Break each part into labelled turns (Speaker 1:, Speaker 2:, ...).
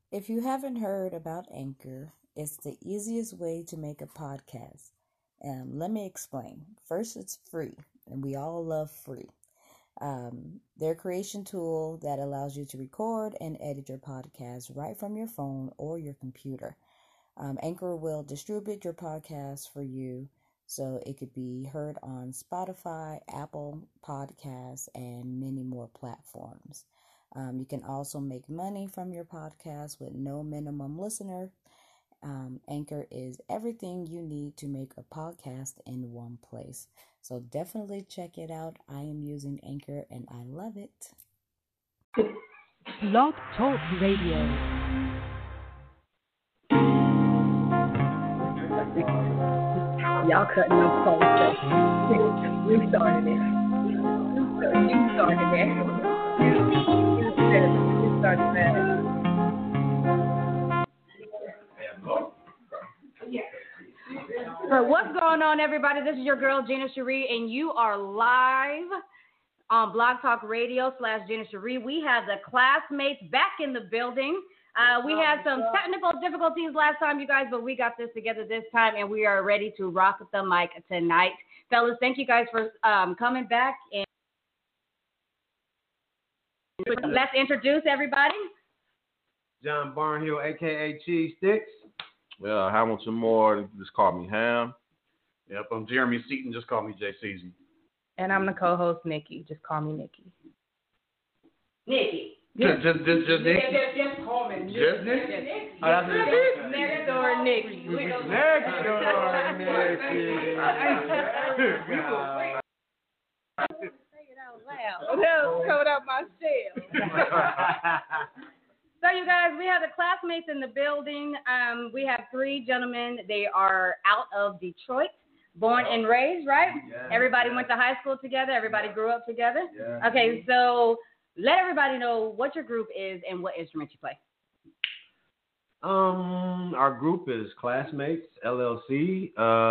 Speaker 1: If you haven't heard about Anchor, it's the easiest way to make a podcast. Let me explain. First, it's free, and we all love free. Their creation tool that allows you to record and edit your podcast right from your phone or your computer. Anchor will distribute your podcast for you so it could be heard on Spotify, Apple Podcasts, and many more platforms. You can also make money from your podcast with no minimum listener. Anchor is everything you need to make a podcast in one place. So definitely check it out. I am using Anchor and I love it.
Speaker 2: Blog Talk Radio.
Speaker 3: Y'all cutting up close. We started it. You started it. You started that.
Speaker 4: What's going on, everybody? This is your girl, Gina Cherie, and you are live on Blog Talk Radio / Gina Cherie. We have the classmates back in the building. We had some technical difficulties last time, you guys, but we got this together this time, and we are ready to rock the mic tonight. Fellas, thank you guys for coming back. And let's introduce everybody.
Speaker 5: John Barnhill, a.k.a. Cheese Sticks.
Speaker 6: Well, Hamilton Moore, just call me Ham.
Speaker 7: Yep, I'm Jeremy Seaton, just call me JCZ.
Speaker 3: And I'm the co-host, Nikki. Just call me Nikki.
Speaker 4: Nikki.
Speaker 7: Just Nick?
Speaker 4: Just call me Nikki.
Speaker 7: Just Nick?
Speaker 4: Next door Nikki.
Speaker 5: Next door Nikki.
Speaker 4: Say it out loud. That was coming out my shell. So, you guys, we have the classmates in the building. We have three gentlemen. They are out of Detroit, born and raised, right?
Speaker 5: Yeah.
Speaker 4: Everybody went to high school together. Everybody grew up together.
Speaker 5: Yeah.
Speaker 4: Okay, so let everybody know what your group is and what instrument you play.
Speaker 5: Our group is Classmates LLC.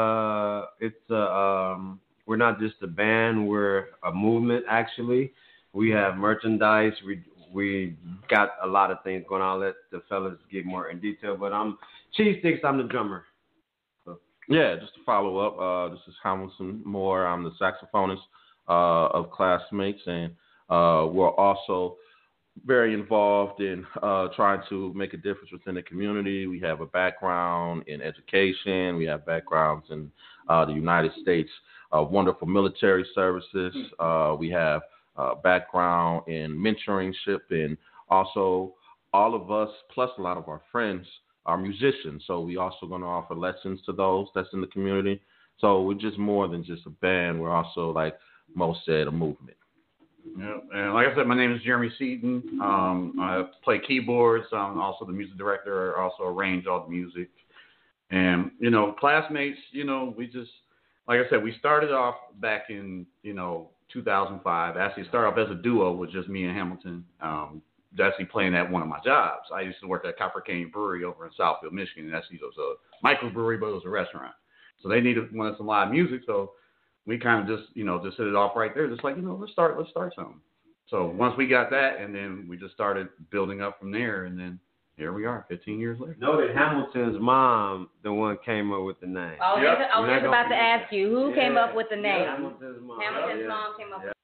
Speaker 5: We're not just a band. We're a movement, actually. We have merchandise. We got a lot of things going on. I'll let the fellas get more in detail. But I'm Cheese Sticks. I'm the drummer. So.
Speaker 6: Yeah, just to follow up, this is Hamilton Moore. I'm the saxophonist of Classmates, and we're also very involved in trying to make a difference within the community. We have a background in education. We have backgrounds in the United States, wonderful military services. We have background in mentorship, and also all of us, plus a lot of our friends, are musicians. So we also going to offer lessons to those that's in the community. So we're just more than just a band. We're also, like Mo said, a movement.
Speaker 7: Yeah, and like I said, my name is Jeremy Seaton. I play keyboards. I'm also the music director. I also arrange all the music. And, Classmates, we just, like I said, we started off back in, 2005. Actually, started off as a duo with just me and Hamilton. Actually playing at one of my jobs. I used to work at Copper Cane Brewery over in Southfield, Michigan. And actually, it was a microbrewery, but it was a restaurant. So they wanted some live music. So we kind of just hit it off right there. Just like, let's start something. So once we got that, and then we just started building up from there, and then here we are, 15 years later.
Speaker 5: Know that Hamilton's mom, the one came up with the name.
Speaker 4: I was just about to ask you, who came up with the name?
Speaker 5: Yeah, Hamilton's mom.
Speaker 4: Hamilton's mom came up with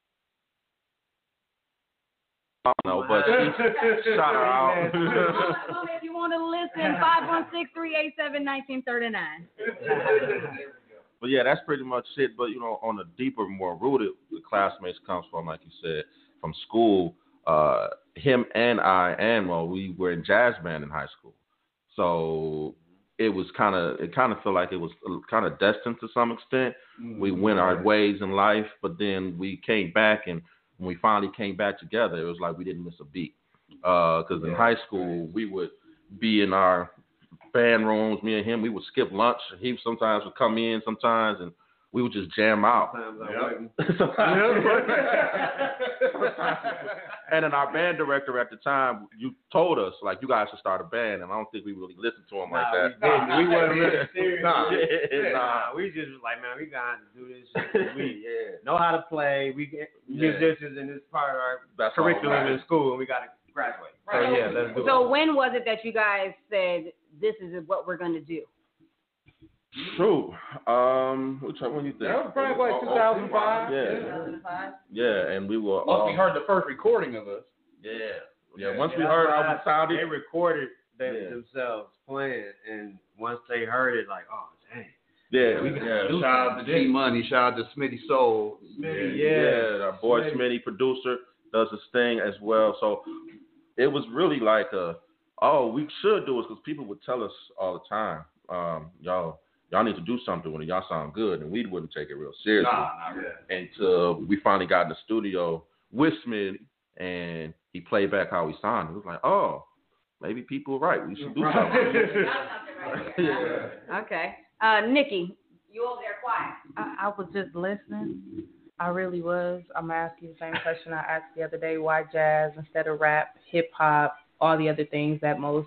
Speaker 6: I don't know, but shout her out.
Speaker 4: Mom, if you want to listen, 516-387-1939.
Speaker 6: But yeah, that's pretty much it. But on a deeper, more rooted, the Classmates comes from, like you said, from school. Him and we were in jazz band in high school, so it kind of felt like it was kind of destined to some extent. Mm-hmm. We went our ways in life, but then we came back, and when we finally came back together, it was like we didn't miss a beat. Because in high school, we would be in our band rooms, me and him, we would skip lunch. He sometimes would come in sometimes, and we would just jam out. And then our band director at the time, you told us, like, you guys should start a band, and I don't think we really listened to him like that.
Speaker 5: We wasn't really serious. We just was like, man, we got to do this shit. We know how to play. We get musicians, and it's part of our curriculum in school, and we got to graduate. So yeah, let's do it.
Speaker 4: So when was it that you guys said this is what we're gonna do?
Speaker 6: True. Which one you think?
Speaker 7: That was probably like 2005.
Speaker 6: Yeah.
Speaker 4: 2005.
Speaker 6: Yeah, and we were.
Speaker 7: Once we heard the first recording of us.
Speaker 6: Yeah. Once we heard how we sounded,
Speaker 5: they recorded themselves playing, and once they heard it, like, oh dang.
Speaker 6: Yeah.
Speaker 7: Shout out to G Money. Shout out to Smitty Soul.
Speaker 6: Yeah. Our boy Smitty, producer, does his thing as well. So it was really like we should do it, because people would tell us all the time, y'all need to do something when y'all sound good, and we wouldn't take it real seriously.
Speaker 7: Not really.
Speaker 6: Until we finally got in the studio with Smitty, and he played back how he sounded. It was like, oh, maybe people are right. We should do something.
Speaker 4: Okay. Nikki, you over there quiet.
Speaker 3: I was just listening. I really was. I'm going to ask you the same question I asked the other day. Why jazz instead of rap, hip-hop, all the other things that most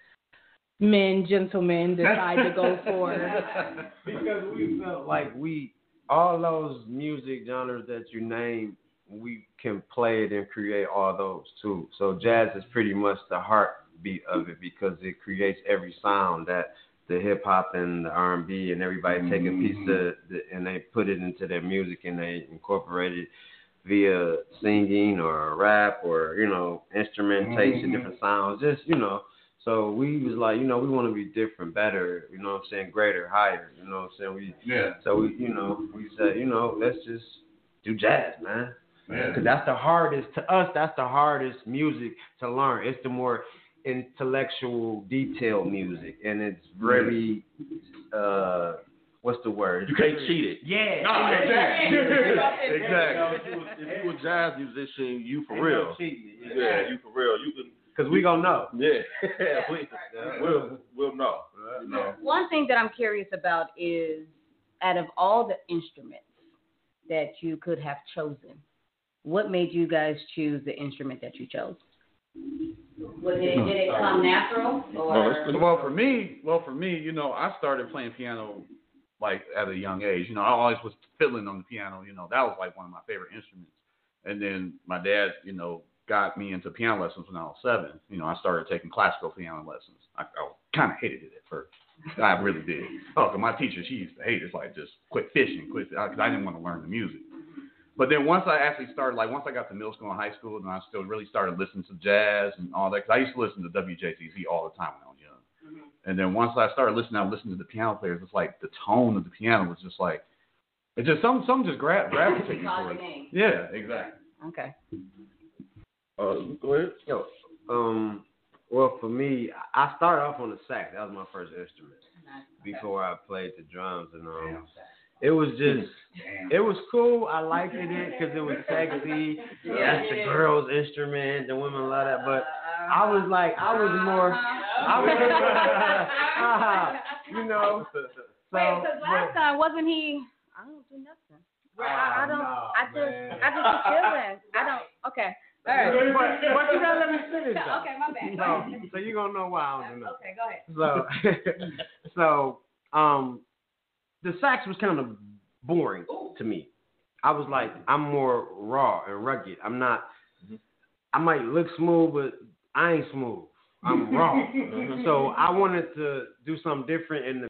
Speaker 3: gentlemen decide to go for?
Speaker 5: Because we felt like all those music genres that you named, we can play it and create all those too. So jazz is pretty much the heartbeat of it, because it creates every sound that the hip hop and the R&B and everybody take a piece of and they put it into their music, and they incorporate it via singing or rap or instrumentation, different sounds, just So we was like, we want to be different, better, greater, higher, So we said, let's just do jazz, man. Because that's the hardest, to us, that's the hardest music to learn. It's the more intellectual, detailed music, and it's very, what's the word?
Speaker 6: You can't cheat it.
Speaker 5: Yeah.
Speaker 7: No, exactly.
Speaker 6: If you a jazz musician, you for real. Yeah, you for real. You can.
Speaker 5: Because we gonna know.
Speaker 6: Yeah. We'll know.
Speaker 4: One thing that I'm curious about is, out of all the instruments that you could have chosen, what made you guys choose the instrument that you chose? Did it come natural? Or?
Speaker 7: Well, for me, I started playing piano like at a young age. I always was fiddling on the piano. That was like one of my favorite instruments. And then my dad, got me into piano lessons when I was 7. I started taking classical piano lessons. I kind of hated it at first. I really did. Cause my teacher, she used to hate it. It's like, just quit fishing, because I didn't want to learn the music. But then once I actually started, once I got to middle school and high school, and I still really started listening to jazz and all that, because I used to listen to WJZZ all the time when I was young. Mm-hmm. And then once I started listening to the piano players, it's like the tone of the piano was just like, it just, something just gravitated towards it. Yeah, exactly.
Speaker 4: Okay.
Speaker 6: Go ahead.
Speaker 5: Well, for me, I started off on the sax. That was my first instrument before I played the drums, and it was just, it was cool. I liked it because it was sexy. That's the girls' instrument. The women love that. But I was more.
Speaker 4: Wait, because last time wasn't he? I don't do nothing. I just be chilling. Okay. All right.
Speaker 5: But you gotta let me finish.
Speaker 4: Okay, my bad.
Speaker 5: So you're gonna know why I don't do nothing.
Speaker 4: Okay, go ahead.
Speaker 5: So the sax was kind of boring to me. I was like, I'm more raw and rugged. I'm not. I might look smooth, but I ain't smooth. I'm raw. So I wanted to do something different in the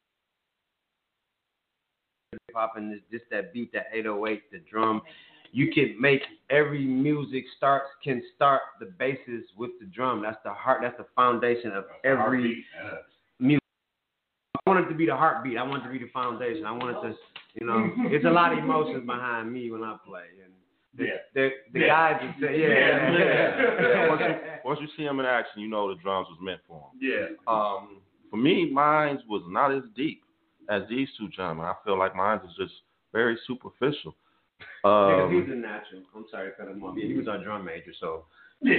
Speaker 5: hip hop, and just that beat, that 808, the drum. You can make every music start the basis with the drum. That's the heart. That's the foundation of every music. I want it to be the heartbeat. I want it to be the foundation. I want it to, it's a lot of emotions behind me when I play. And the guys would say,
Speaker 6: Once you see him in action, you know the drums was meant for him.
Speaker 7: Yeah.
Speaker 6: For me, mine was not as deep as these two gentlemen. I feel like mine is just very superficial.
Speaker 5: Because he's a natural. I'm sorry to cut him off. Yeah, he was our drum major, so.
Speaker 7: Yeah.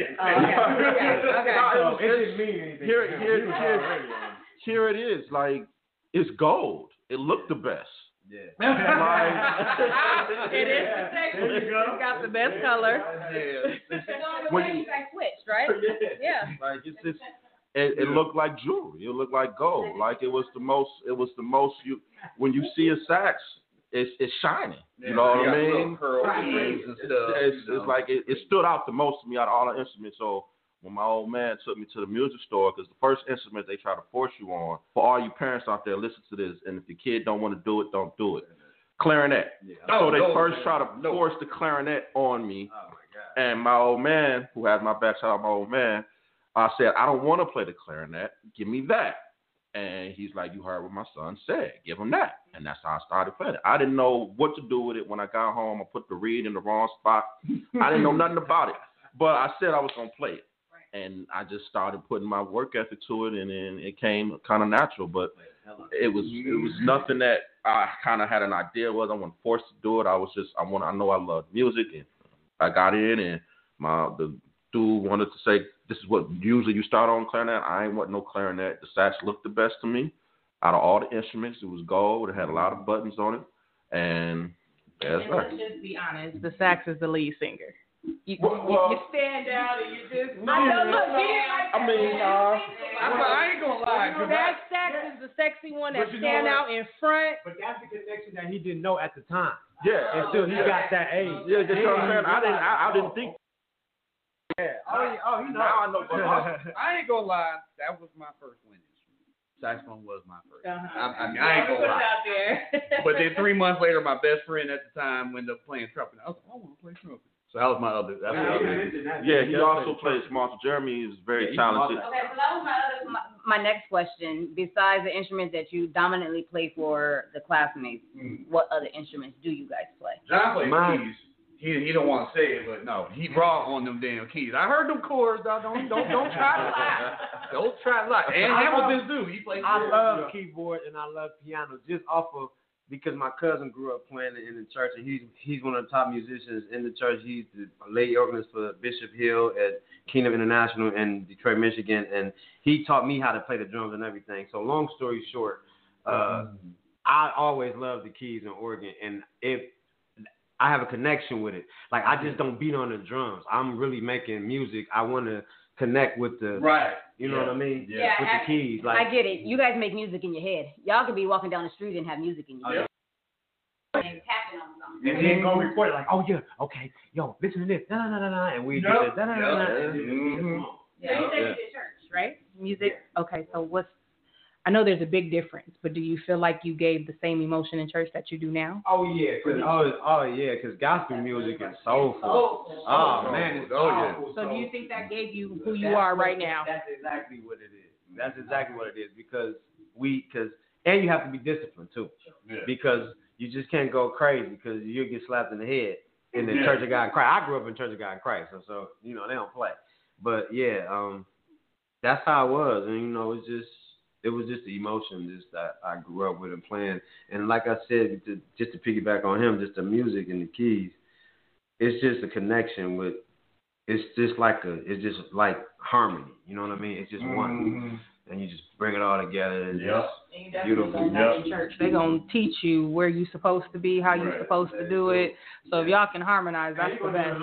Speaker 5: So it didn't mean anything.
Speaker 6: Here it is. Like, it's gold. It looked the best.
Speaker 5: Yeah.
Speaker 4: It is the sexiest. It's got the best color.
Speaker 6: Yeah.
Speaker 4: So you guys switched, right? Yeah.
Speaker 6: Like, it's just. It looked like jewelry. It looked like gold. Like it was the most. When you see a sax, it's shining. You know what I mean?
Speaker 7: Curls and stuff.
Speaker 6: It's like it stood out the most to me out of all the instruments. So when my old man took me to the music store, because the first instrument they try to force you on, for all you parents out there, listen to this, and if the kid don't want to do it, don't do it. Clarinet. Yeah. So they first try to force the clarinet on me. Oh, my God. And my old man, who has my back, shout out my old man, I said, I don't want to play the clarinet. Give me that. And he's like, you heard what my son said. Give him that. And that's how I started playing it. I didn't know what to do with it. When I got home, I put the reed in the wrong spot. I didn't know nothing about it. But I said I was going to play it. And I just started putting my work ethic to it, and then it came kind of natural. But it was nothing that I kind of had an idea was. I wasn't forced to do it. I know I love music, and I got in, and the dude wanted to say, this is what usually you start on clarinet. I ain't want no clarinet. The sax looked the best to me. Out of all the instruments, it was gold. It had a lot of buttons on it. And that's right.
Speaker 3: Let's just be honest. The sax is the lead singer. You stand down and you just.
Speaker 6: I ain't gonna lie.
Speaker 3: That sax is the sexy one that stand out in front.
Speaker 8: But that's the connection that he didn't know at the time.
Speaker 6: Yeah.
Speaker 8: Until he got that age.
Speaker 6: Yeah, that's what I'm saying. I didn't think.
Speaker 8: Yeah. You know.
Speaker 6: Now I know.
Speaker 9: I ain't gonna lie. That was my first wind instrument. Saxophone was my first. I ain't gonna lie.
Speaker 3: Out there.
Speaker 9: But then 3 months later, my best friend at the time ended up playing trumpet. I was like, I want to play trumpet. So that was my other.
Speaker 6: Yeah, he also plays Marshall. Jeremy is very talented.
Speaker 4: Okay, so that was my next question. Besides the instruments that you dominantly play for the classmates, what other instruments do you guys play?
Speaker 9: John plays keys. He don't want to say it, but no, he raw on them damn keys. I heard them chords, dog. Don't try to lie. Don't try to lie. And Hamilton do. He plays.
Speaker 8: I love keyboard and I love piano just off of. Because my cousin grew up playing in the church, and he's one of the top musicians in the church. He's the lay organist for Bishop Hill at Kingdom International in Detroit, Michigan, and he taught me how to play the drums and everything. So long story short, I always loved the keys and organ, and if I have a connection with it, like I just don't beat on the drums. I'm really making music. I want to connect with the You know what I mean?
Speaker 4: Yeah.
Speaker 8: With the keys. Like,
Speaker 4: I get it. You guys make music in your head. Y'all could be walking down the street and have music in your head. And tapping on something.
Speaker 8: And then go record it like, oh yeah, okay, yo, listen to this, and we do this,
Speaker 3: Yeah, you said you did church, right? Music. Okay, so I know there's a big difference, but do you feel like you gave the same emotion in church that you do now?
Speaker 8: Oh yeah, because gospel music is soulful. Oh man, it's soulful.
Speaker 3: So do you think that gave you who you are right now?
Speaker 8: That's exactly what it is. That's exactly what it is because and you have to be disciplined too, because you just can't go crazy because you'll get slapped in the head in the Church of God in Christ. I grew up in Church of God in Christ, so you know they don't play. But that's how it was, and it was just the emotion just that I grew up with and playing. And like I said, just to piggyback on him, just the music and the keys, it's just a connection with. It's just like harmony. You know what I mean? It's just one. And you just bring it all together. And just beautiful.
Speaker 3: In church, they're going to teach you where you're supposed to be, how you're supposed to do it. So if y'all can harmonize, that's the best.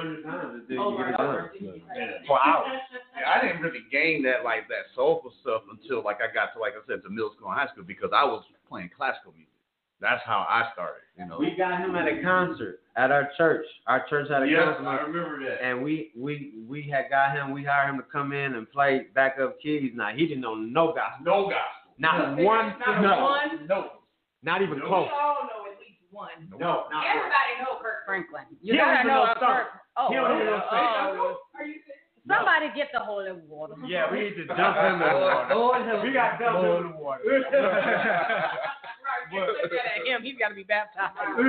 Speaker 9: For hours. I didn't really gain that soulful stuff until I got to middle school and high school because I was playing classical music. That's how I started.
Speaker 8: We got him at a concert at our church. Our church had a concert.
Speaker 9: I remember that.
Speaker 8: And we had got him. We hired him to come in and play backup keys. Now he didn't know no gospel.
Speaker 9: No gospel.
Speaker 8: Not one.
Speaker 9: No.
Speaker 8: Not even close.
Speaker 3: We all know at least one.
Speaker 8: No.
Speaker 4: Everybody know Kirk Franklin.
Speaker 8: You gotta know Kirk.
Speaker 3: He don't even know
Speaker 4: Are you serious? Somebody get the holy water.
Speaker 8: Yeah, we need to dump him in the water. We got to dump him in the water.
Speaker 3: Look at him. He's got to be baptized.
Speaker 8: He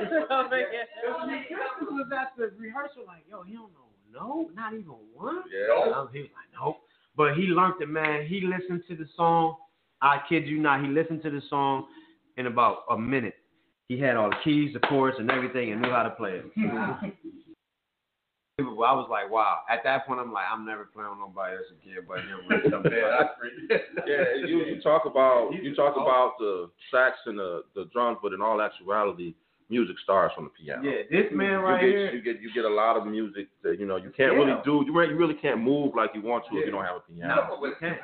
Speaker 8: was at the rehearsal like, yo, he don't know, no, not even one.
Speaker 6: Yeah.
Speaker 8: He was like, nope. But he learned it, man. He listened to the song. I kid you not. He listened to the song in about a minute. He had all the keys, the chords, and everything, and knew how to play it. I was like, wow. At that point, I'm like, I'm never playing with nobody else again but him.
Speaker 6: You talk about the sax and the drums, but in all actuality, music starts on the piano.
Speaker 8: Yeah, this man here.
Speaker 6: You get a lot of music that you can't really do. You really can't move like you want to if you don't have a piano.
Speaker 8: No, we can't.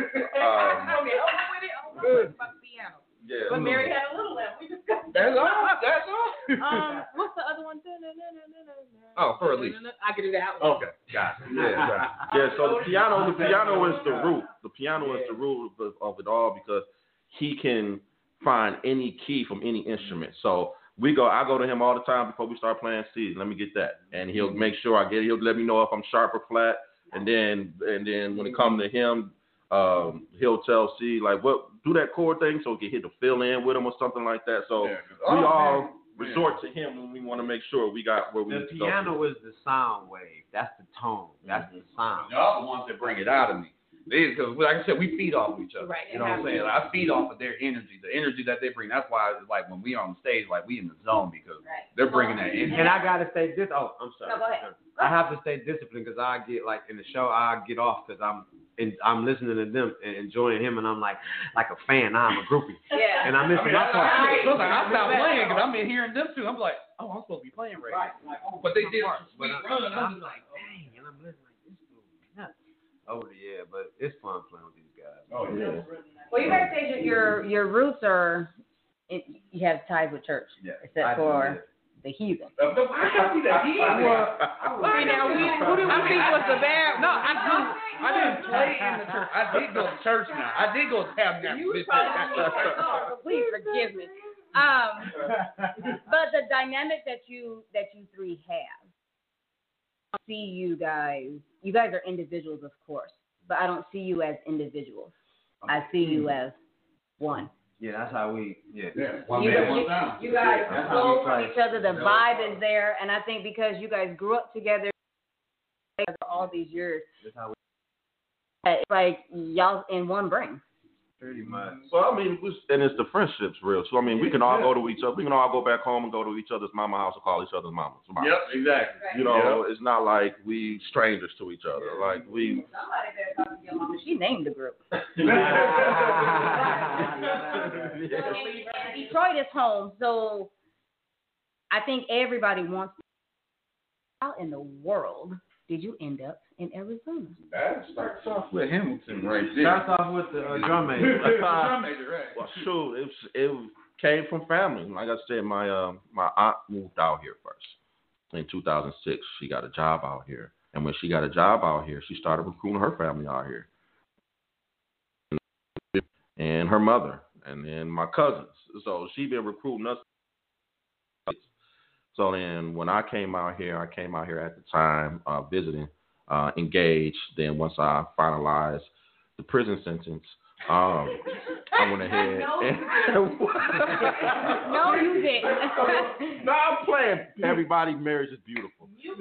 Speaker 6: Yeah.
Speaker 3: But Mary had a little left. We discussed
Speaker 9: That's all.
Speaker 3: what's the other one?
Speaker 7: Oh, for a lease.
Speaker 10: I can do that one.
Speaker 7: Okay, got it.
Speaker 6: Yeah. So the piano is the root. The piano is the root of it all because he can find any key from any instrument. So I go to him all the time before we start playing C's. Let me get that, and he'll make sure I get it. He'll let me know if I'm sharp or flat, and then when it comes to him, he'll tell C like, what, do that chord thing so he can hit the fill in with him or something like that. So we all resort to him when we want to make sure we got where we need to go.
Speaker 8: The piano is the sound wave. That's the tone. That's the sound.
Speaker 7: Y'all the ones that bring it out of me. Because, like I said, we feed off of each other.
Speaker 10: Right.
Speaker 7: You know what I'm saying? Like, I feed off of their energy, the energy that they bring. That's why, it's like, when we on stage, like, we in the zone because they're bringing that energy.
Speaker 8: And I gotta stay I'm sorry.
Speaker 4: No, go ahead.
Speaker 8: I have to stay disciplined because I get like in the show, I get off because I'm listening to them and enjoying him, and I'm like a fan. I'm a groupie.
Speaker 4: Yeah.
Speaker 8: And I'm missing my part.
Speaker 7: I stopped playing because I'm in hearing them too. I'm like, oh, I'm supposed to be playing right now. But they did sweet run.
Speaker 8: I'm like, dang, and I'm listening like this dude nuts. Oh yeah, but it's fun playing with these guys.
Speaker 7: Oh yeah.
Speaker 4: Well, you guys say that your roots are you have ties with church, except for the heathen.
Speaker 7: I can't see the heathen.
Speaker 10: I think what's the bad? No,
Speaker 7: I didn't play in the church. I did go to church now. I did go to tabernacle.
Speaker 4: Please forgive me. But the dynamic that you three have, I see you guys. You guys are individuals, of course, but I don't see you as individuals. I see you as one.
Speaker 8: Yeah, that's how we. Yeah.
Speaker 4: You guys flow from each other. The vibe is there, and I think because you guys grew up together all these years, it's like y'all in one brain.
Speaker 8: Pretty much.
Speaker 6: So I mean, and it's the friendships real. So I mean, we can all go to each other. We can all go back home and go to each other's mama house and call each other's mamas.
Speaker 7: Yep, exactly.
Speaker 6: You know, it's not like we strangers to each other. Like we.
Speaker 4: Somebody better talk to your mama. She named the group. Detroit is home, so I think everybody wants. How in the world did you end up in Arizona?
Speaker 7: That starts off with Hamilton right there.
Speaker 8: Starts off with the drum major.
Speaker 7: Drum major, right?
Speaker 6: Well, shoot, it came from family. Like I said, my aunt moved out here first in 2006. She got a job out here, and when she got a job out here, she started recruiting her family out here, and her mother, and then my cousins. So she been recruiting us. So then when I came out here at the time visiting, engaged. Then once I finalized the prison sentence, I went ahead and
Speaker 4: No, you didn't.
Speaker 6: No, I'm playing. Everybody, marriage is beautiful.
Speaker 10: He's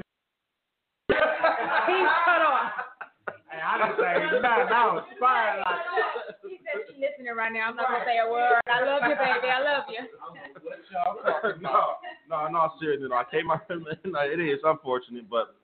Speaker 10: cut off.
Speaker 8: Hey, I didn't say nothing. I was fine.
Speaker 4: She said she's listening right now. I'm not gonna say a word. I love you, baby. I love you.
Speaker 6: No, seriously. I came out. It is unfortunate, but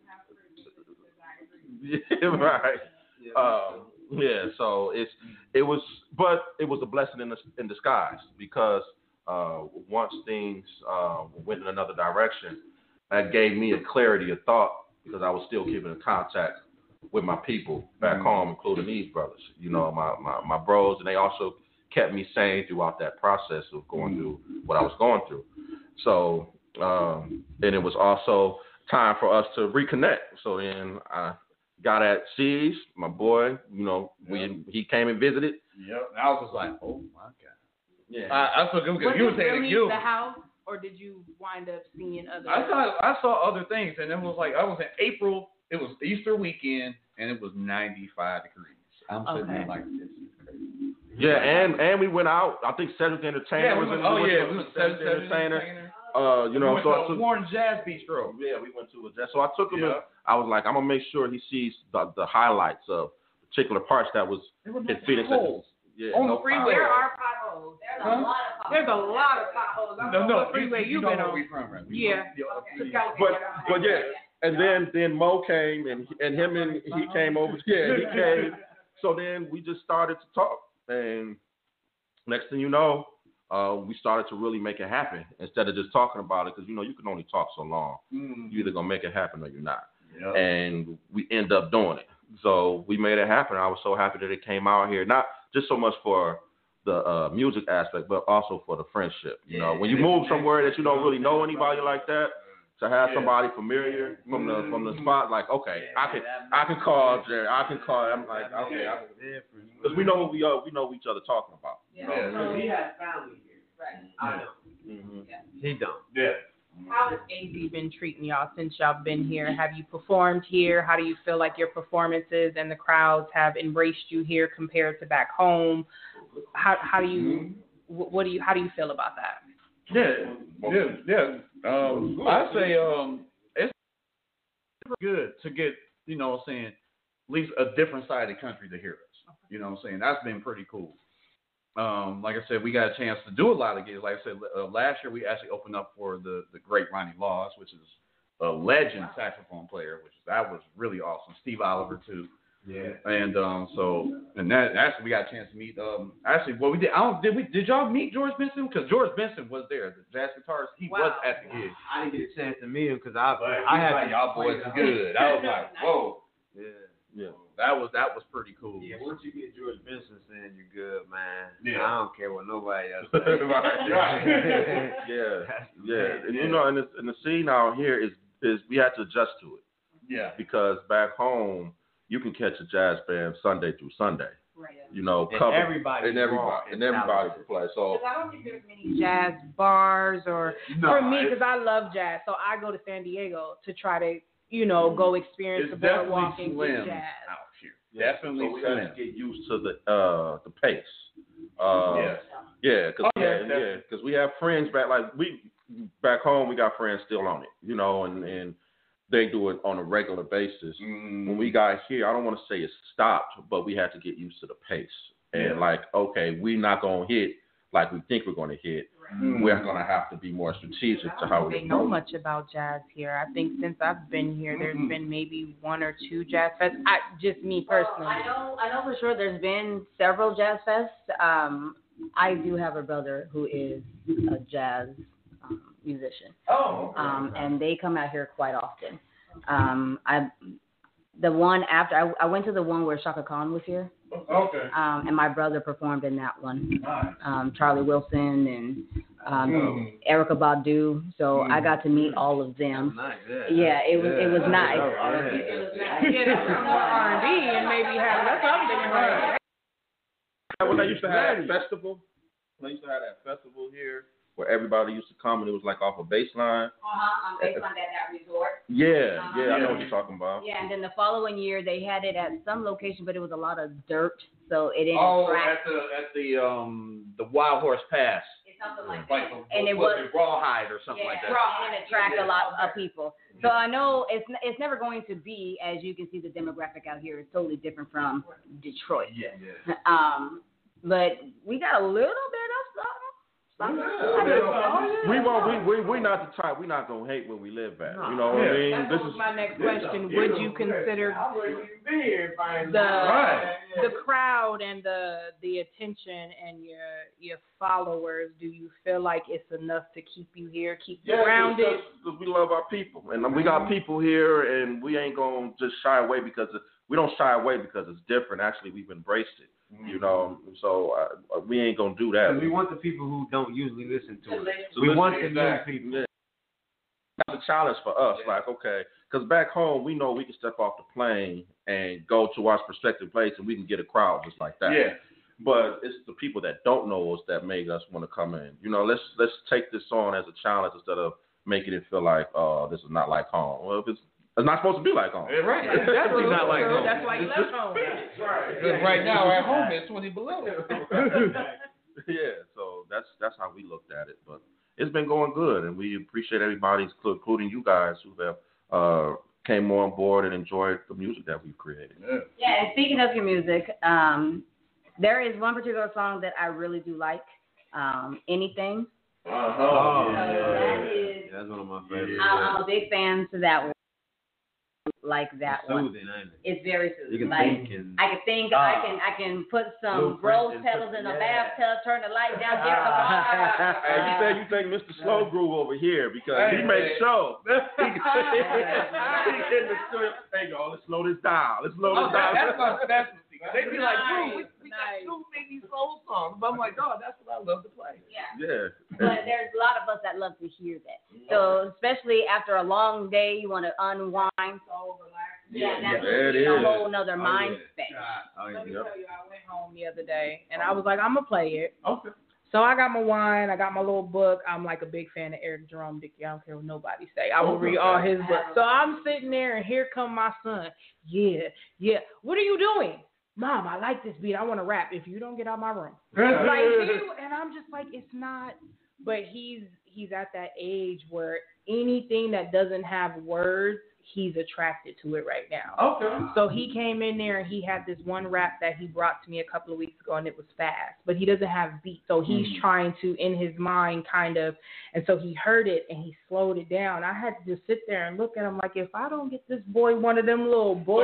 Speaker 6: yeah, right. Yeah. So it was a blessing in disguise because once things went in another direction, that gave me a clarity of thought because I was still keeping in contact with my people back home, including these brothers. You know, my bros, and they also kept me sane throughout that process of going through what I was going through. So, and it was also time for us to reconnect. So then I got at C's, my boy. You know, he came and visited.
Speaker 7: Yep. And I was just like, oh my God.
Speaker 6: Yeah.
Speaker 7: I took him because you were saying
Speaker 10: really the house, or did you wind up seeing other?
Speaker 7: I saw other things, and it was like I was in April. It was Easter weekend, and it was 95 degrees. I'm sitting there like, this is crazy.
Speaker 6: Yeah, and we went out. I think Cedric the Entertainer was in.
Speaker 7: We went to Cedric the Entertainer.
Speaker 6: You know,
Speaker 7: we went to Warren Jazz Bistro.
Speaker 6: Yeah, we went to a jazz. So I took him. I was like, I'm gonna make sure he sees the highlights of particular parts that was in Phoenix. Yeah,
Speaker 7: on the freeway.
Speaker 10: There are potholes. There's a lot of potholes. I don't know what freeway you've been on. Yeah.
Speaker 6: But yeah. And then Mo came and he came over. Yeah, he came. So then we just started to talk, and next thing you know, we started to really make it happen instead of just talking about it, because you know you can only talk so long. You're either gonna make it happen or you're not. Yep. And we end up doing it. So we made it happen. I was so happy that it came out here, not just so much for the music aspect, but also for the friendship. You know, when you move somewhere that you don't really know anybody like that, To have somebody familiar from the spot, like okay, I can call Jerry, I can call. I'm like okay, because we know what we know each other talking about.
Speaker 8: Yeah. So he has family here. Right. I don't.
Speaker 5: Mm-hmm.
Speaker 8: Yeah. He don't.
Speaker 7: Yeah.
Speaker 3: How has AZ been treating y'all since y'all been here? Have you performed here? How do you feel like your performances and the crowds have embraced you here compared to back home? How do you how do you feel about that?
Speaker 7: Yeah. I say it's good to get, you know what I'm saying, at least a different side of the country to hear us. You know what I'm saying? That's been pretty cool. Like I said, we got a chance to do a lot of gigs. Like I said, last year we actually opened up for the great Ronnie Laws, which is a legend saxophone player, that was really awesome. Steve Oliver too. Yeah. And that actually we got a chance to meet. Actually, what we did, did y'all meet George Benson? Because George Benson was there, the jazz guitarist. He was at the gig.
Speaker 8: I didn't get a chance to meet him because I
Speaker 7: had y'all boys good. I was like, whoa.
Speaker 8: Yeah.
Speaker 7: That was pretty cool.
Speaker 8: Yeah. Once you get George Benson saying you're good, man.
Speaker 7: Yeah.
Speaker 8: I don't care what nobody else says.
Speaker 6: Yeah. And you know, and the scene out here is we had to adjust to it.
Speaker 7: Yeah.
Speaker 6: Because back home, you can catch a jazz band Sunday through Sunday.
Speaker 3: Right.
Speaker 6: You know,
Speaker 8: and
Speaker 6: cover
Speaker 8: everybody
Speaker 6: can play. So
Speaker 3: I don't think there's many jazz bars for me, because I love jazz. So I go to San Diego to try to, go experience the boardwalking with jazz.
Speaker 7: Out here. Definitely
Speaker 6: so we have to get used to the pace. Because we have friends back home. We got friends still on it, and they do it on a regular basis. When we got here, I don't want to say it stopped, but we had to get used to the pace. And we're not going to hit like we think we're going to hit. Right. We're going to have to be more strategic to how we
Speaker 3: know much about jazz here. I think since I've been here, there's been maybe 1 or 2 jazz fests. Just me personally.
Speaker 4: I know for sure there's been several jazz fests. I do have a brother who is a jazz musician.
Speaker 7: Oh.
Speaker 4: Okay. And they come out here quite often. The one after I went to the one where Shaka Khan was here.
Speaker 7: Okay.
Speaker 4: And my brother performed in that one.
Speaker 7: Nice.
Speaker 4: Charlie Wilson and Erykah Badu. So I got to meet all of them.
Speaker 8: Nice.
Speaker 4: Yeah, it was nice.
Speaker 3: More R&B and maybe have something.
Speaker 6: When they used to have that festival, here where everybody used to come and it was like off a baseline.
Speaker 4: On baseline at that resort.
Speaker 6: Yeah, I know what you're talking about.
Speaker 4: Yeah, and then the following year they had it at some location, but it was a lot of dirt, so it didn't.
Speaker 7: At the Wild Horse Pass.
Speaker 4: It's something like
Speaker 7: that.
Speaker 4: And it was
Speaker 7: Rawhide or something like that.
Speaker 4: And it attracted a lot of people. So I know it's never going to be, as you can see, the demographic out here is totally different from Detroit.
Speaker 7: Yeah.
Speaker 4: But we got a little bit of something.
Speaker 6: We're not the type. We're not gonna hate where we live at. You know what I mean?
Speaker 3: This is my next question. Would you consider the crowd and the attention and your followers? Do you feel like it's enough to keep you here, keep you grounded?
Speaker 6: Because we love our people, and we got people here, and we ain't gonna just shy away because we don't shy away because it's different. Actually, we've embraced it. So we ain't gonna do that.
Speaker 8: We want the people who don't usually listen to it. We want the new people.
Speaker 6: Yeah. That's a challenge for us. Like, okay, because back home we know we can step off the plane and go to our prospective place and we can get a crowd just like that.
Speaker 7: Yeah.
Speaker 6: But it's the people that don't know us that make us want to come in. Let's take this on as a challenge instead of making it feel like, this is not like home. Well, it's not supposed to be like home.
Speaker 7: Yeah, right. It's definitely not like home.
Speaker 3: That's why you left home.
Speaker 7: Right. Right now at home it's 20 below.
Speaker 6: Yeah, so that's how we looked at it. But it's been going good, and we appreciate everybody, including you guys, who have came on board and enjoyed the music that we've created.
Speaker 4: Yeah, and speaking of your music, there is one particular song that I really do like, Anything.
Speaker 8: That's one of my favorites.
Speaker 4: I'm a big fan to that one. Like that
Speaker 8: it's
Speaker 4: one.
Speaker 8: Soothing, ain't it?
Speaker 4: It's very soothing.
Speaker 8: You can
Speaker 4: like,
Speaker 8: think and,
Speaker 4: I can think. I can put some rose petals in a bathtub, turn the light down, get the water.
Speaker 6: Hey, you think Mr. Slow Groove over here because he makes sure. He in the studio. Hey, y'all, let's slow this down. Let's slow this down.
Speaker 7: That's my specialty. They be like, bro, we got too many soul songs. But I'm like, oh, that's what I love to play.
Speaker 4: Yeah. But there's a lot of us that love to hear that. So especially after a long day, you want to unwind. That's a whole nother mind space.
Speaker 3: Let me tell you, I went home the other day, and I was like, I'm going to play it. Okay. So I got my wine, I got my little book. I'm like a big fan of Eric Jerome Dickey. I don't care what nobody say. I will read all his books. So I'm sitting there, and here come my son. Yeah. What are you doing? Mom, I like this beat. I want to rap. If you don't get out my room. And I'm just like, it's not. But he's at that age where anything that doesn't have words, he's attracted to it right now. Okay. So he came in there and he had this one rap that he brought to me a couple of weeks ago, and it was fast, but he doesn't have beat. So he's trying to, in his mind, kind of, and so he heard it and he slowed it down. I had to just sit there and look at him like, if I don't get this boy one of them little boys,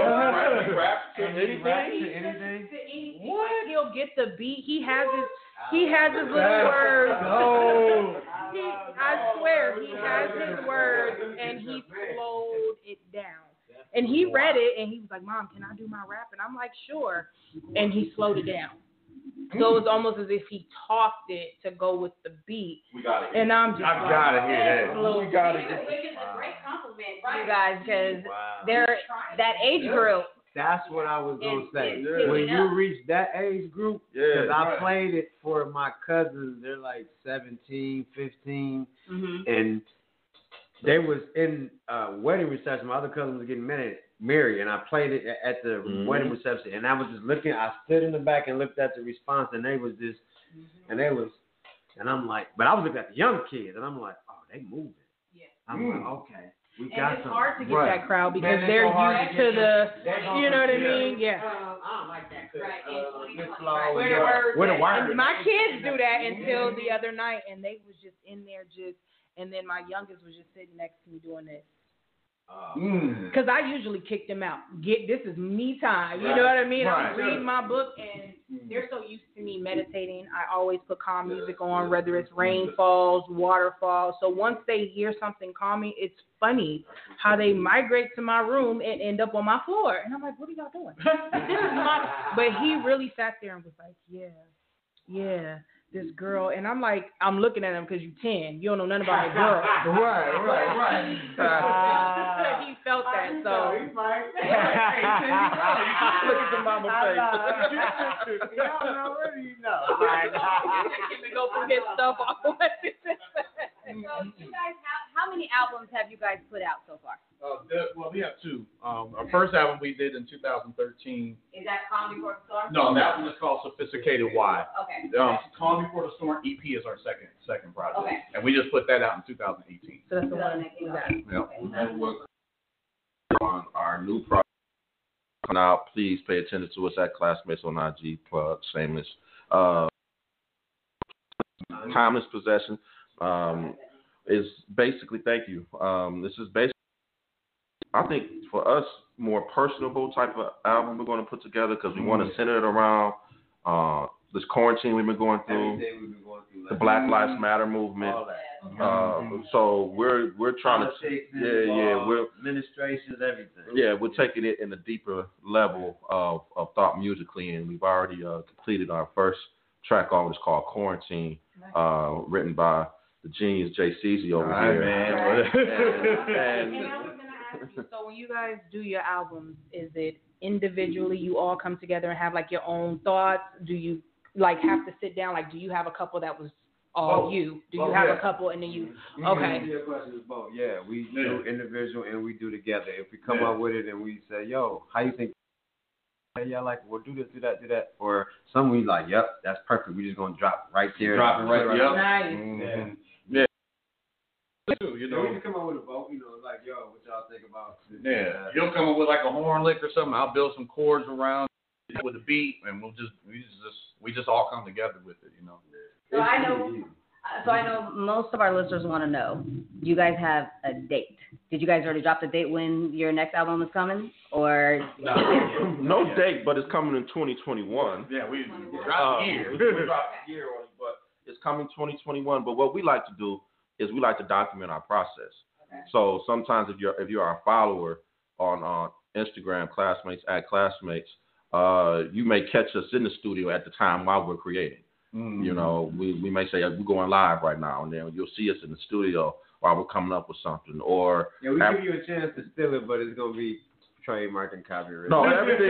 Speaker 3: anything. What? He'll get the beat. He has his little words. Oh. I swear, he has his words, and he slowed it down. And he read it, and he was like, Mom, can I do my rap? And I'm like, sure. And he slowed it down. So it was almost as if he talked it to go with the beat. We got it. And I'm just
Speaker 9: I gotta hear that.
Speaker 4: We gotta get Which is a great compliment, you guys, because they're that age group.
Speaker 8: That's what I was going to say. When you reach that age group, because I played it for my cousins, they're like 17, 15, and they was in wedding reception. My other cousin was getting married, and I played it at the wedding reception, and I was just looking. I stood in the back and looked at the response, and they was just, and I'm like, but I was looking at the young kids, and I'm like, oh, they moving. Yeah. I'm like, okay.
Speaker 3: And it's hard to get that crowd because they're used to you know what I mean? Yeah.
Speaker 10: I don't like that.
Speaker 3: And my kids do that until the other night, and they was just in there and then my youngest was just sitting next to me doing this. Because I usually kick them out. This is me time. You know what I mean? I'm reading my book, and they're so used to me meditating. I always put calm music on, whether it's rainfalls, waterfalls. So once they hear something calming, it's funny how they migrate to my room and end up on my floor. And I'm like, what are y'all doing? But he really sat there and was like, yeah. This girl, and I'm like, I'm looking at him because you're 10. You don't know nothing about a girl. Right. He felt that, so. Look at the mama face. You don't know what you know. He go through his stuff all the way.
Speaker 4: So you guys, how many albums have you guys put out so far?
Speaker 9: Well, we have two. Our first album we did in 2013.
Speaker 4: Is that Calm Before the Storm?
Speaker 9: No, that one is called Sophisticated Y.
Speaker 4: Okay.
Speaker 9: Calm Before the Storm EP is our second project.
Speaker 4: Okay.
Speaker 9: And we just put that out in 2018.
Speaker 3: So that's the one we got.
Speaker 6: And we're on our new project coming out. Please pay attention to us at Classmates on IG, plug, shameless. Timeless Possession is basically, thank you. This is basically, I think, for us, more personable type of album we're going to put together because we want to center it around this quarantine we've been going through, the Black Lives Matter movement. So we're trying to, we're
Speaker 8: administrations, everything.
Speaker 6: Yeah, we're taking it in a deeper level of thought musically, and we've already completed our first track on it's called Quarantine, written by the genius Jay Ceesay over here.
Speaker 3: And I was gonna ask you, so when you guys do your albums, is it individually you all come together and have like your own thoughts? Do you like have to sit down? Like, do you have a couple that was all you? Do you have a couple and then you? Okay.
Speaker 8: Your question is both. Yeah, we do individual and we do together. If we come up with it and we say, yo, how you think? Yeah, like, well, do this, do that. Or some we like, yep, that's perfect. We just gonna drop right there.
Speaker 9: Drop it right there.
Speaker 3: Nice.
Speaker 9: Yeah. You know,
Speaker 8: we can come up with a vote. You know, like, yo, what y'all think about?
Speaker 9: Yeah. You'll come up with like a horn lick or something. I'll build some chords around with a beat, and we just all come together with it. You know.
Speaker 4: So I know most of our listeners want to know, do you guys have a date? Did you guys already drop the date when your next album is coming? Or
Speaker 6: no date, but it's coming in 2021.
Speaker 9: Yeah, we dropped a year.
Speaker 6: We dropped a year on it, but it's coming 2021. But what we like to do is we like to document our process. Okay. So sometimes if you're our follower on Instagram, Classmates, you may catch us in the studio at the time while we're creating. You know, we may say we're going live right now, and then you'll see us in the studio while we're coming up with something. Or
Speaker 8: we give you a chance to steal it, but it's gonna be trademark and copyright.
Speaker 6: No, everything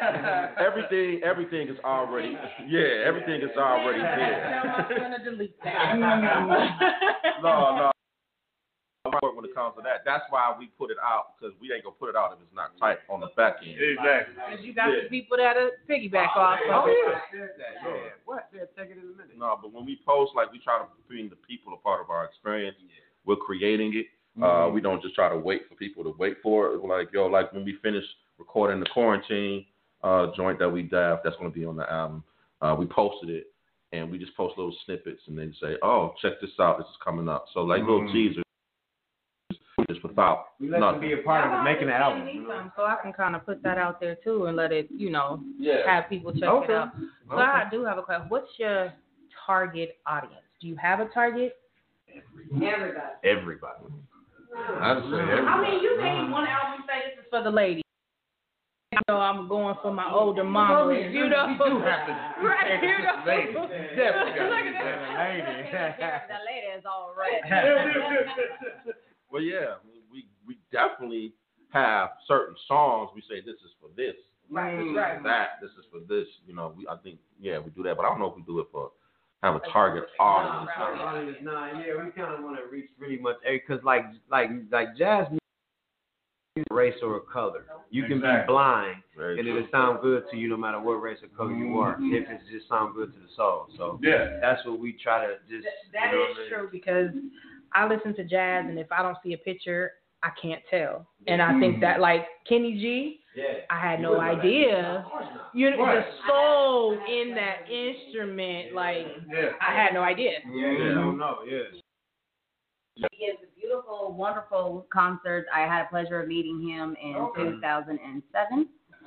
Speaker 6: is already everything is already there.
Speaker 3: I'm gonna delete that.
Speaker 6: No. When it comes to that, that's why we put it out, because we ain't gonna put it out if it's not tight on the back end.
Speaker 9: Exactly.
Speaker 3: Because you got the people that are piggyback off.
Speaker 8: What? They'll take it in a minute.
Speaker 6: No, but when we post, like, we try to bring the people a part of our experience. We're creating it. We don't just try to wait for people to wait for it. Like, like when we finish recording the Quarantine joint that we dabbed, that's going to be on the album. We posted it, and we just post little snippets and then say, oh, check this out. This is coming up. So, like, little teasers just without
Speaker 8: we let them be a part of making the album.
Speaker 3: So I can kind of put that out there, too, and let it, have people check it out. So I do have a question. What's your target audience? Do you have a target?
Speaker 9: Everybody. I'd say everybody.
Speaker 3: I mean, you made one album say this is for the ladies. I'm going for my older mama.
Speaker 9: You do have to.
Speaker 3: Right.
Speaker 9: Lady. Definitely got to
Speaker 4: lady. The lady is all right.
Speaker 6: Well, yeah, we definitely have certain songs. We say this is for this.
Speaker 3: Right.
Speaker 6: This is for that. This is for this. I think we do that, but I don't know if we do it for have a target audience.
Speaker 8: We kind of want to reach pretty much because like jazz music, race or color. You can be blind and it'll sound good to you no matter what race or color you are. If it just sound good to the soul. So that's what we try to just.
Speaker 3: That is true because I listen to jazz and if I don't see a picture, I can't tell. And I think that like Kenny G, I had no idea. The soul in that instrument, like I had no idea.
Speaker 8: You don't know,
Speaker 4: He is a beautiful, wonderful concert. I had a pleasure of meeting him in 2007.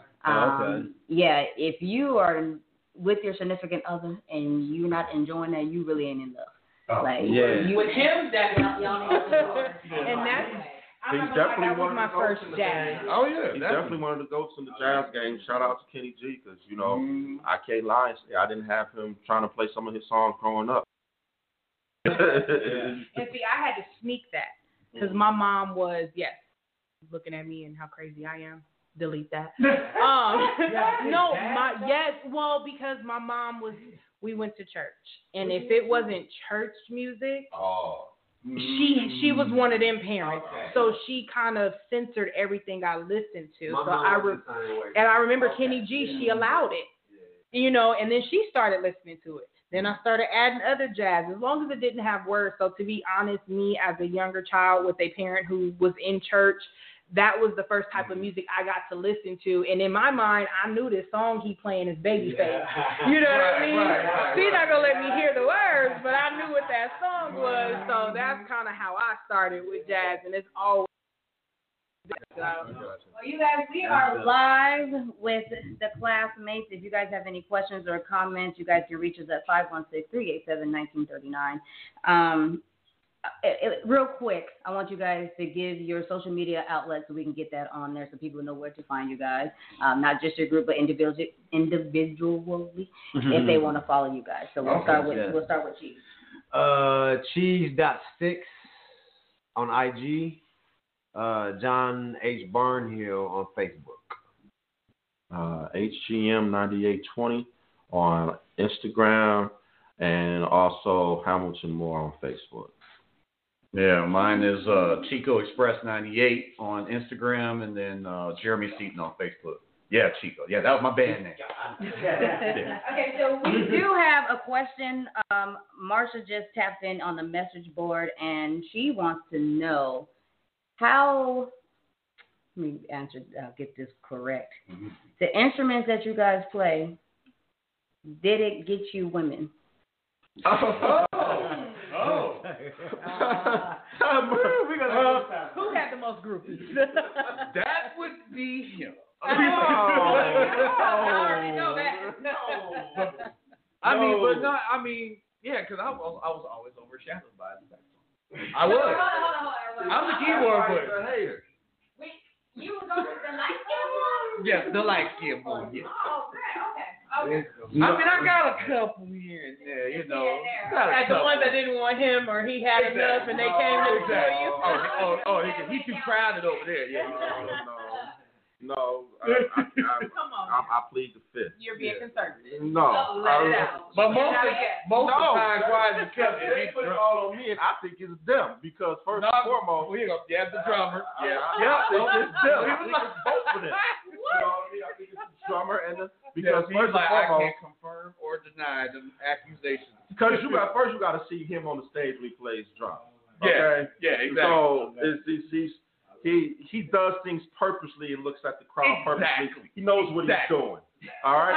Speaker 4: If you are with your significant other and you're not enjoying that, you really ain't in love.
Speaker 3: With him, definitely. And that's.
Speaker 6: He's definitely
Speaker 3: one of my first jazz.
Speaker 6: Oh yeah, he's definitely one of the goats in the jazz game. Shout out to Kenny G, because I can't lie and say I didn't have him trying to play some of his songs growing up.
Speaker 3: And see, I had to sneak that because my mom was looking at me and how crazy I am. Delete that. Because my mom we went to church, and if it wasn't church music, she was one of them parents, so she kind of censored everything I listened to. And I remember Kenny G, she allowed it, and then she started listening to it. Then I started adding other jazz, as long as it didn't have words. So to be honest, me as a younger child with a parent who was in church, that was the first type of music I got to listen to. And in my mind, I knew this song he playing is Babyface. You know what I mean? Right. She's not going to let me hear the words, but I knew what that song was. So that's kind of how I started with jazz, and it's always.
Speaker 4: Well, you guys, we are live with the classmates. If you guys have any questions or comments, you guys can reach us at 516-387-1939. Real quick, I want you guys to give your social media outlets so we can get that on there so people know where to find you guys. Not just your group, but individually if they want to follow you guys. So we'll start with Cheese.
Speaker 8: Cheese.sticks on IG. John H. Barnhill on Facebook.
Speaker 6: HGM9820 on Instagram, and also Hamilton Moore on Facebook.
Speaker 7: Yeah, mine is Chico Express 98 on Instagram, and then Jeremy Seaton on Facebook. Yeah, Chico. Yeah, that was my band name.
Speaker 4: Okay, so we do have a question. Marsha just tapped in on the message board, and she wants to know how. Let me answer. I'll get this correct. Mm-hmm. The instruments that you guys play, did it get you women?
Speaker 3: Who had the most groupies?
Speaker 9: That would be him.
Speaker 3: I already know that. No.
Speaker 9: Because I was always overshadowed by the saxophone. I was. I'm the keyboard player.
Speaker 4: Wait, you was over the light skin one?
Speaker 9: Yes, the light skin one. Yes.
Speaker 4: Oh, okay.
Speaker 9: I got a couple here and there, you know.
Speaker 3: Like the ones that didn't want him or he had enough and they came to you.
Speaker 9: He too crowded over there. Yeah.
Speaker 6: No, I plead the fifth.
Speaker 3: You're being conservative.
Speaker 6: No.
Speaker 3: Let it out.
Speaker 9: But most of the time, why is it kept?
Speaker 6: They put it all on me, and I think it's them because first and foremost,
Speaker 9: the drummer.
Speaker 6: It's them. I think it's both of them. You know what I mean? I think it's the drummer and because first and foremost,
Speaker 9: I can't confirm or deny the accusations.
Speaker 6: Because you got to see him on the stage when he plays drums.
Speaker 9: Okay? Yeah, exactly.
Speaker 6: So he does things purposely and looks at the crowd purposely. He knows what he's doing. All right.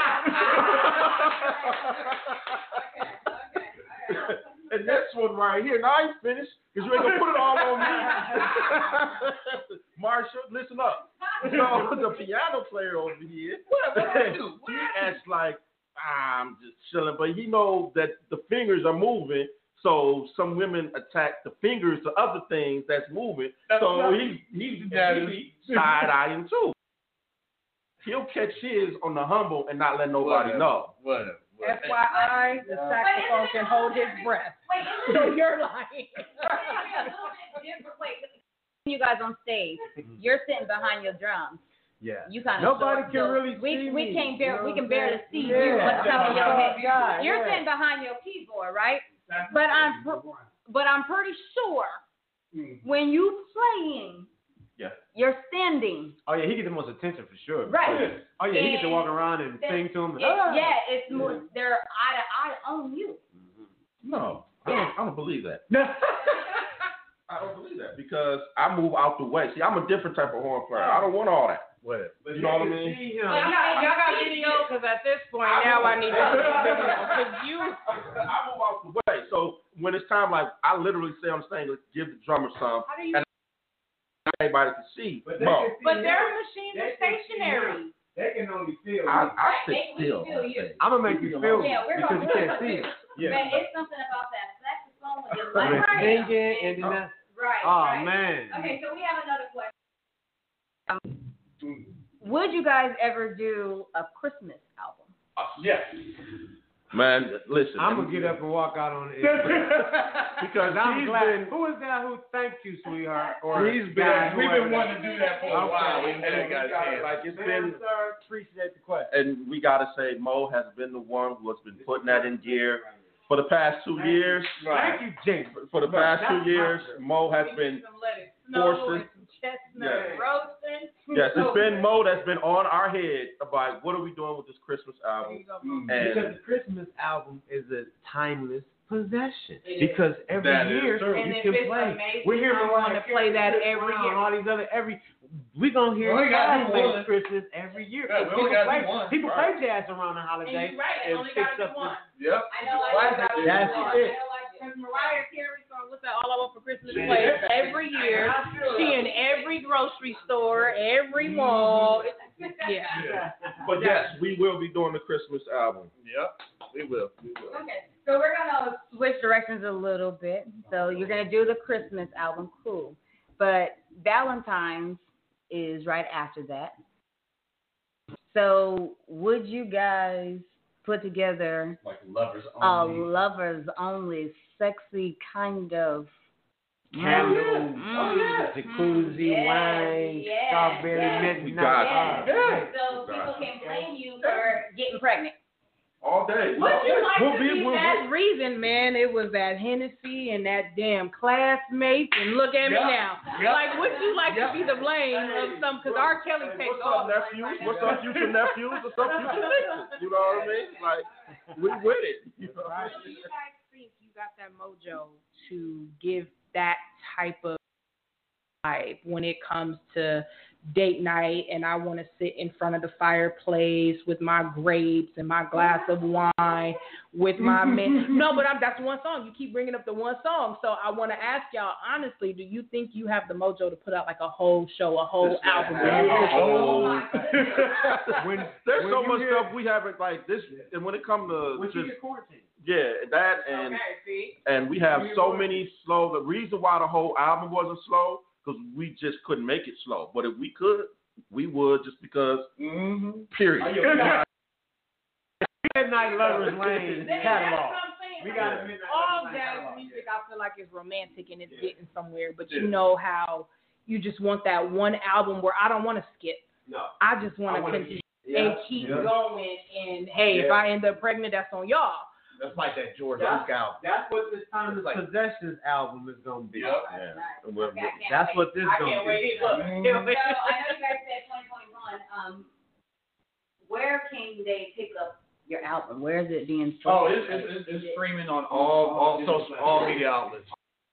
Speaker 6: And this one right here, now I ain't finished because you ain't gonna put it all on me. Marsha, listen up. So the piano player over here, he acts like I'm just chilling, but he knows that the fingers are moving. So some women attack the fingers to other things that's moving. So he's side-eyeing too. He'll catch his on the humble and not let nobody know.
Speaker 9: Whatever.
Speaker 3: FYI, the saxophone can hold his breath. So you're lying.
Speaker 4: You guys on stage, you're sitting behind your drums.
Speaker 8: Yeah.
Speaker 4: You kind of
Speaker 8: Nobody can really see
Speaker 4: we
Speaker 8: me.
Speaker 4: we can barely see you. What's coming your head? You're sitting behind your keyboard, right? But I'm pretty sure when you playing, you're standing.
Speaker 8: Oh yeah, he gets the most attention for sure.
Speaker 4: Right.
Speaker 8: Oh yeah, he gets to walk around and sing to him.
Speaker 4: It's more they're eye to eye on you.
Speaker 6: No, I don't believe that. I don't believe that because I move out the way. See, I'm a different type of horn player. I don't want all that. You know what I mean?
Speaker 3: Y'all got video because at this point now I need to see video because
Speaker 6: I move out the way. So when it's time, like I literally say on stage, let's give the drummer some, and everybody can see.
Speaker 3: But their machines are stationary.
Speaker 8: They can only feel.
Speaker 6: I sit still.
Speaker 8: I'm gonna make you feel because you can't see it.
Speaker 4: Man, it's something about that saxophone with your light.
Speaker 8: Singing and then that.
Speaker 4: Right.
Speaker 8: Oh
Speaker 4: right.
Speaker 8: man.
Speaker 4: Okay, so we have another question. Would you guys ever do a Christmas album?
Speaker 9: Yes.
Speaker 6: Man, listen.
Speaker 8: I'm gonna get up and walk out on it because I'm glad. Who is that? Who? Thank you, sweetheart. Or
Speaker 9: we've been wanting to do that for a while.
Speaker 6: It's been.
Speaker 8: Appreciate the question.
Speaker 6: And we gotta say, Mo has been the one who has been putting that in gear for the past 2 years.
Speaker 8: Thank you, James.
Speaker 6: For the past 2 years, Mo has been forcing. Yes, it's been Mo that's been on our head about what are we doing with this Christmas album.
Speaker 8: Because the Christmas album is a timeless possession. Because every year you can play. We're here to play that every year. All these other we're gonna hear Christmas every year. People play jazz around the holiday.
Speaker 3: And only got to do one.
Speaker 9: Yep.
Speaker 8: That's it.
Speaker 3: Because Mariah Carey's song, what's that, All I Want for Christmas, plays every year. She in every grocery store, every mall. Yeah.
Speaker 6: But yes, we will be doing the Christmas album.
Speaker 9: Yep, we will.
Speaker 4: Okay, so we're gonna switch directions a little bit. So you're gonna do the Christmas album, cool. But Valentine's is right after that. So would you guys put together
Speaker 9: like lovers
Speaker 4: only sexy kind of
Speaker 8: candles, jacuzzi, wine, strawberry midnight.
Speaker 4: So people can blame you for getting pregnant.
Speaker 6: All day.
Speaker 3: Would you like to be that reason, man? It was that Hennessy and that damn classmates, and look at me now. Like, would you like to be the blame of some? Because R. Kelly takes
Speaker 6: all. What's up, nephews? What's up, future nephews? What's up, future nieces? You know what I mean? Like, we with it. You know?
Speaker 3: Do you guys think you got that mojo to give that type of vibe when it comes to date night and I want to sit in front of the fireplace with my grapes and my glass of wine with my man? No, but that's one song. You keep bringing up the one song. So I want to ask y'all, honestly, do you think you have the mojo to put out like a whole show, a whole album?
Speaker 6: There's so much stuff we haven't, like this, and when it comes to just, that and we have so many slow. The reason why the whole album wasn't slow, because we just couldn't make it slow. But if we could, we would, just because, period.
Speaker 8: Midnight Lovers Lane catalog. We got a Midnight
Speaker 3: all
Speaker 8: Lovers Lane
Speaker 3: jazz
Speaker 8: catalog.
Speaker 3: music. I feel like it's romantic and it's getting somewhere, but you know how you just want that one album where I don't want to skip.
Speaker 8: No.
Speaker 3: I just want to continue and keep going. And hey, if I end up pregnant, that's on y'all.
Speaker 9: That's like that George Duke album.
Speaker 8: That's what this Timeless Possessions album is going to be.
Speaker 9: Yep.
Speaker 8: That's what this is going to be.
Speaker 4: So I know you guys said 2021. Where can they pick up your album? Where is it being
Speaker 9: Oh,
Speaker 4: sold?
Speaker 9: it's streaming on all media outlets.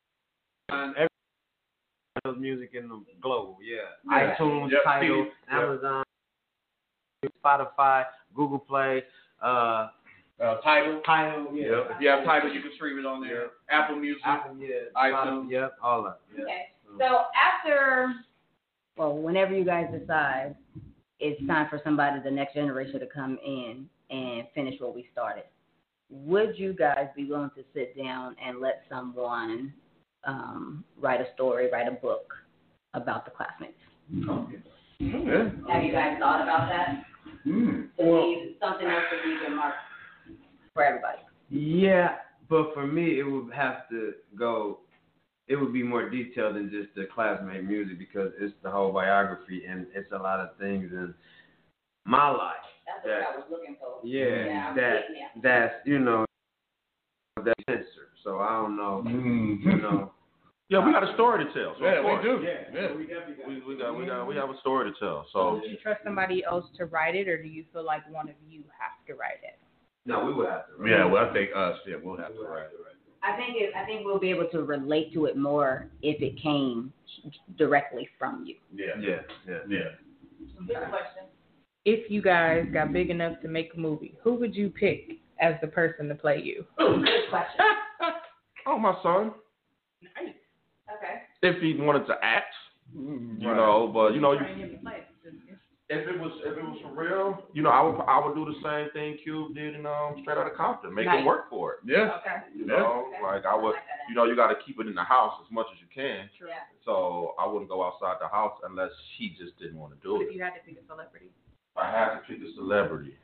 Speaker 8: Every music in the globe, iTunes, Tidal, Amazon, Spotify, Google Play,
Speaker 9: Tidal.
Speaker 8: yeah.
Speaker 9: If you have Tidal, you can stream it on there. Apple Music, iTunes.
Speaker 8: Yep, all that. Yeah.
Speaker 4: Okay. So after, whenever you guys decide, it's time for somebody, the next generation, to come in and finish what we started. Would you guys be willing to sit down and let someone write a story, write a book about the classmates? Have you guys thought about that? Something else to leave your mark for everybody.
Speaker 8: Yeah, but for me, it would have to go. It would be more detailed than just the classmate music because it's the whole biography and it's a lot of things in my life.
Speaker 4: That's what I was looking for.
Speaker 8: Yeah, that's that's censor. So I don't know.
Speaker 6: Yeah, we got a story to tell. So
Speaker 9: Yeah, we do.
Speaker 6: We have a story to tell. So
Speaker 3: Would you trust somebody else to write it, or do you feel like one of you have to write it?
Speaker 8: No, we would have to.
Speaker 9: Yeah, well, I think us. Yeah, we'll have to write it.
Speaker 4: I think we'll be able to relate to it more if it came directly from you.
Speaker 9: Yeah.
Speaker 3: Good question. If you guys got big enough to make a movie, who would you pick as the person to play you?
Speaker 4: Good question.
Speaker 6: oh, my son.
Speaker 3: Nice.
Speaker 4: Okay.
Speaker 6: If he wanted to act, you know, but if it was for real, I would do the same thing Cube did in Straight Outta Compton, make it work for it.
Speaker 9: Yeah.
Speaker 3: Okay.
Speaker 6: You know, like I would, you got to keep it in the house as much as you can.
Speaker 3: True.
Speaker 6: So I wouldn't go outside the house unless he just didn't want to do
Speaker 3: What
Speaker 6: it.
Speaker 3: if you had to pick a celebrity?
Speaker 6: I had to pick a celebrity.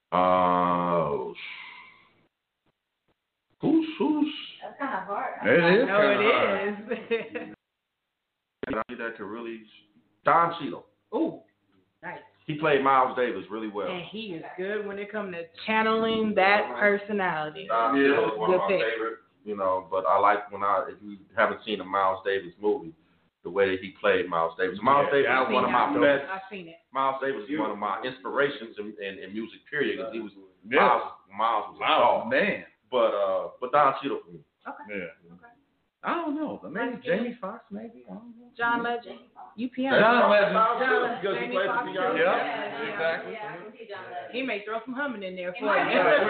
Speaker 6: Who's?
Speaker 4: That's kind of hard.
Speaker 9: It is.
Speaker 3: No, it is.
Speaker 6: That could really. Don Cheadle.
Speaker 3: Ooh, nice.
Speaker 6: He played Miles Davis really well.
Speaker 3: And he is good when it comes to channeling that personality.
Speaker 6: Don Cheadle is one of my
Speaker 3: Good pick.
Speaker 6: favorite, but I like if you haven't seen a Miles Davis movie, the way that he played Miles Davis. Miles Davis is one of my best.
Speaker 3: I've seen it.
Speaker 6: Miles Davis is one of my inspirations in music, period, because he was, Miles was a
Speaker 9: Wow,
Speaker 6: dog.
Speaker 9: man.
Speaker 6: But Don Cheadle for me.
Speaker 3: Okay.
Speaker 9: Yeah. Okay. I don't know, but maybe Jamie Foxx, maybe. I don't know.
Speaker 3: John Legend.
Speaker 9: John Legend.
Speaker 6: Because he plays the piano.
Speaker 9: Yeah, exactly.
Speaker 3: He may throw some humming in there for you.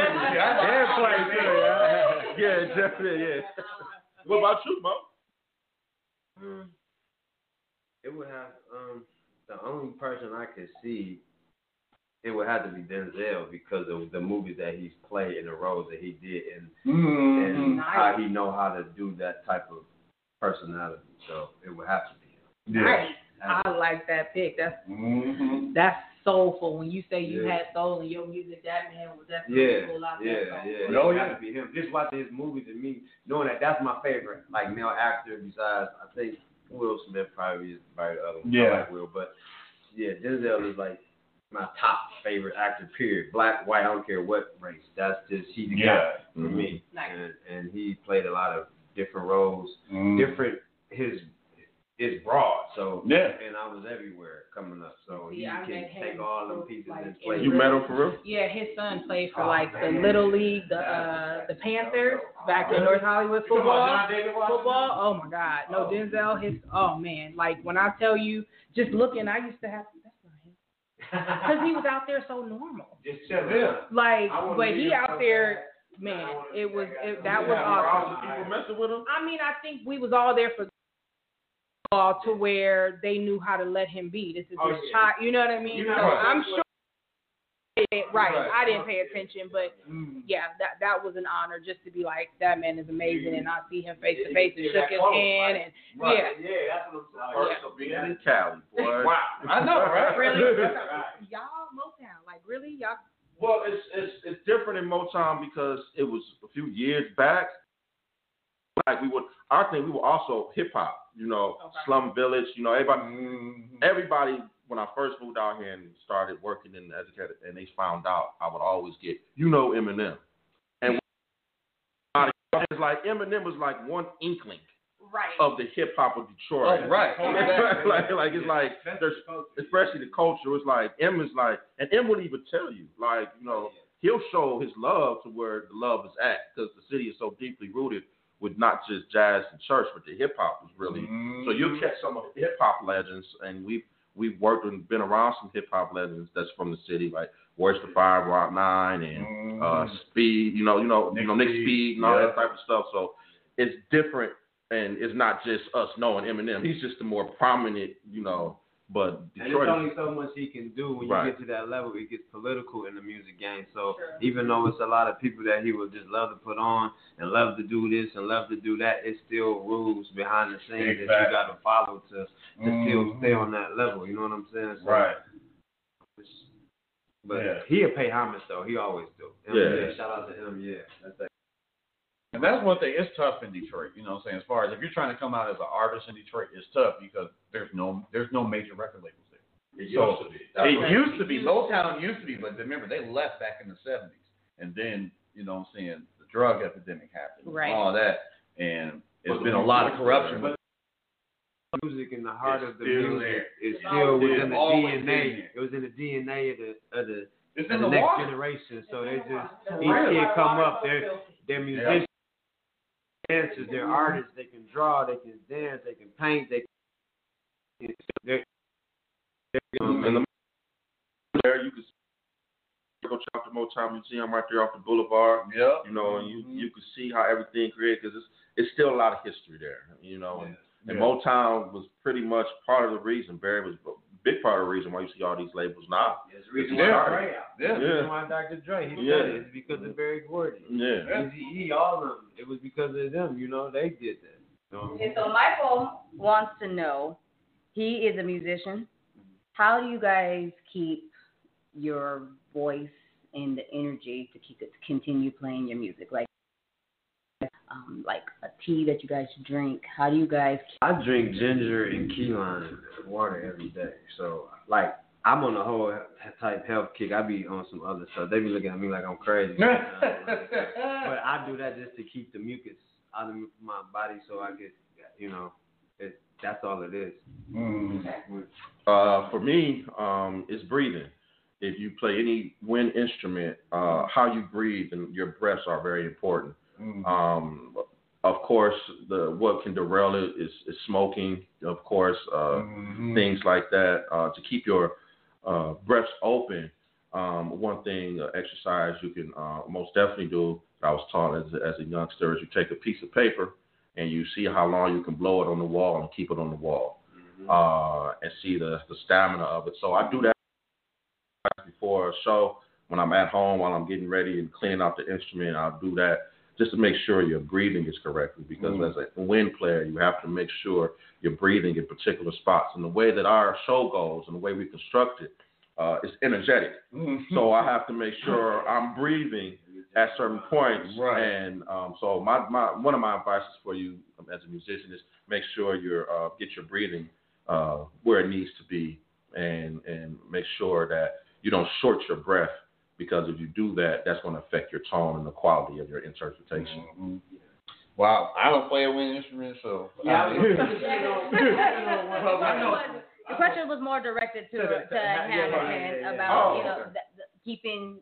Speaker 6: Yeah, definitely, yeah. What about you, Mo?
Speaker 8: It would have the only person I could see. It would have to be Denzel because of the movies that he's played and the roles that he did and how he know how to do that type of personality. So it would have to be him.
Speaker 3: Nice. I like that pick. That's soulful. When you say you had soul in your music, that man was definitely pull out that soul.
Speaker 8: It would have to be him. Just watching his movies and me knowing that's my favorite like male actor besides I think Will Smith probably is the other one. I like Will, but Denzel is like my top favorite actor, period. Black, white, I don't care what race. That's just he's the guy for me.
Speaker 3: Nice.
Speaker 8: And he played a lot of different roles. Different it's broad. So and I was everywhere coming up. So he can take all them pieces and play.
Speaker 6: You met him for real?
Speaker 3: Yeah, his son played for the Little League, the Panthers back in North Hollywood football. Oh my God. No, Denzel, man. Like when I tell you, just looking, I used to have because he was out there so normal.
Speaker 8: Just chilling.
Speaker 3: Like, but he out there, man. That was awesome.
Speaker 6: People messing with him.
Speaker 3: I mean, I think we was all there for to where they knew how to let him be. This is his child. You know what I mean? So I'm sure. Right. I didn't pay attention, but that was an honor just to be like, that man is amazing, and I see him face to face and shook his hand, and
Speaker 8: that's what I'm
Speaker 6: saying. First being in Cali, boy.
Speaker 9: Wow, I know, right?
Speaker 3: Really, y'all Motown, like really, y'all
Speaker 6: Well, it's different in Motown because it was a few years back. Like we were also hip hop. Slum Village. Everybody. When I first moved out here and started working in the educator, and they found out, I would always get, Eminem. And it's like Eminem was like one inkling of the hip hop of Detroit.
Speaker 9: Oh, right.
Speaker 6: like it's like there's, especially the culture. It's like M is like, and M would even tell you, like, he'll show his love to where the love is at, because the city is so deeply rooted with not just jazz and church, but the hip hop is really. So you'll catch some of the hip hop legends, and we've worked and been around some hip hop legends that's from the city, like Words to Fire, Rock 9, and Speed, Nick Speed and all that type of stuff. So it's different, and it's not just us knowing Eminem. He's just the more prominent, but Detroit.
Speaker 8: And there's only so much he can do when you get to that level. It gets political in the music game. So even though it's a lot of people that he would just love to put on and love to do this and love to do that, it's still rules behind the scenes that you got to follow to still stay on that level. You know what I'm saying? So, But he'll pay homage though. He always do. Shout out to him.
Speaker 9: And that's one thing. It's tough in Detroit. You know what I'm saying? As far as if you're trying to come out as an artist in Detroit, it's tough because there's no major record labels there. It used to be. Motown used to be, but remember they left back in the 70s, and then the drug epidemic happened, all that, and it's been a lot of corruption. But
Speaker 8: music in the heart of the music is still within the DNA. It was in the DNA of the next generation. So they just each kid come up, they're musicians, dancers, they're artists. They can draw, they can dance, they can paint,
Speaker 6: there you can go check out the Motown Museum right there off the boulevard.
Speaker 9: Yeah.
Speaker 6: And you can see how everything created, because it's still a lot of history there. And Motown was pretty much part of the reason. Barry was a big part of the reason why you see all these labels now.
Speaker 8: It's the reason why Dr. Dre, he said it. It's because of Berry Gordy. Eazy-E, all of them. It was because of them. They did that.
Speaker 4: Okay, so Michael wants to know, he is a musician. How do you guys keep your voice and the energy to continue playing your music? Like a tea that you guys drink. How do you guys?
Speaker 8: I drink ginger and key lime water every day. So I'm on a whole type health kick. I be on some other stuff. They be looking at me like I'm crazy. But I do that just to keep the mucus out of my body, so I get, that's all it is.
Speaker 6: For me, it's breathing. If you play any wind instrument, how you breathe and your breaths are very important. Of course, what can derail it is smoking. Of course, things like that. To keep your breaths open, one thing, exercise you can most definitely do, I was taught as a youngster, is you take a piece of paper and you see how long you can blow it on the wall and keep it on the wall, and see the stamina of it. So I do that before a show. When I'm at home, while I'm getting ready and cleaning out the instrument, I'll do that just to make sure your breathing is correctly, because as a wind player, you have to make sure you're breathing in particular spots. And the way that our show goes and the way we construct it, it's energetic. So I have to make sure I'm breathing at certain points. And so one of my advices for you as a musician is make sure you get your breathing where it needs to be, and make sure that you don't short your breath, because if you do that, that's going to affect your tone and the quality of your interpretation.
Speaker 9: Wow, I don't play a wind instrument, so.
Speaker 4: The question was more directed to Hamilton about keeping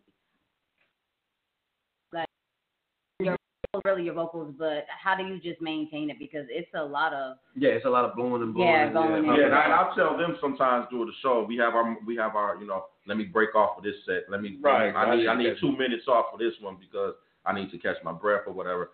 Speaker 4: your vocals, but how do you just maintain it, because it's a lot of
Speaker 8: it's a lot of blowing and blowing.
Speaker 6: And I'll tell them sometimes during the show, we have our let me break off for this set. I need 2 minutes off for this one because I need to catch my breath or whatever.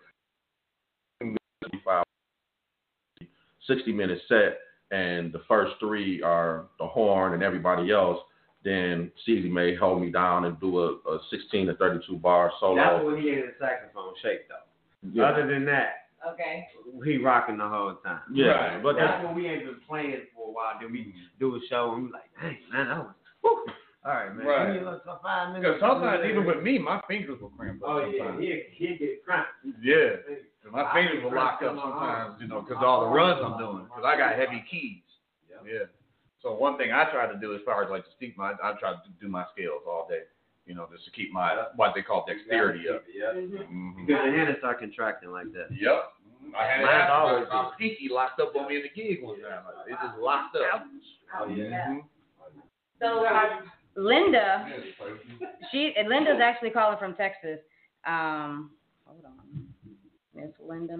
Speaker 6: 60-minute set, and the first 3 are the horn and everybody else. Then CeeDee may hold me down and do a 16 to 32 bar solo.
Speaker 8: That's when he had the saxophone shake though. Yeah. Other than that, he rocking the whole time.
Speaker 6: Yeah,
Speaker 8: but that's when we ain't been playing for a while. Then we do a show and we like, dang man, that was. Whew. All right, man.
Speaker 9: Right.
Speaker 8: Give me like 5 minutes.
Speaker 9: Because sometimes, even with me, my fingers will cramp up.
Speaker 8: Oh, yeah,
Speaker 9: sometimes.
Speaker 8: he'll get cramped.
Speaker 9: Yeah. My fingers will lock up sometimes, because all the runs I'm doing. Because I got heavy keys. Yeah. So one thing I try to do as far as like to keep I try to do my scales all day. Just to keep my what they call dexterity up.
Speaker 8: Yeah.
Speaker 9: Mm-hmm.
Speaker 8: Because the hand will start contracting like that.
Speaker 9: Yep. I had
Speaker 8: Mine's always
Speaker 9: my pinky locked up on me in the gig one time. It just locked up.
Speaker 8: Oh yeah.
Speaker 4: So Linda, Linda's actually calling from Texas. Hold on, Miss Linda.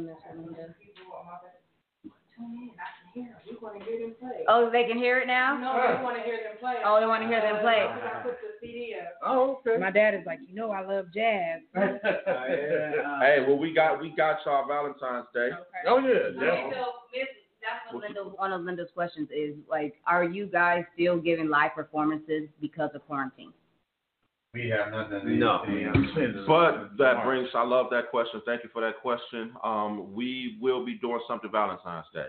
Speaker 4: Oh, they can hear it now?
Speaker 10: No, they want to hear them play.
Speaker 4: Oh, they want to hear them play.
Speaker 10: I put the CD up.
Speaker 9: Oh, okay.
Speaker 10: My dad is like, I love jazz.
Speaker 6: Hey, well, we got y'all Valentine's Day.
Speaker 10: Okay.
Speaker 9: Oh yeah,
Speaker 4: Okay,
Speaker 9: definitely.
Speaker 4: so that's what one of Linda's questions is, like, are you guys still giving live performances because of quarantine?
Speaker 9: We have nothing.
Speaker 8: No.
Speaker 6: But I love that question. Thank you for that question. We will be doing something Valentine's Day.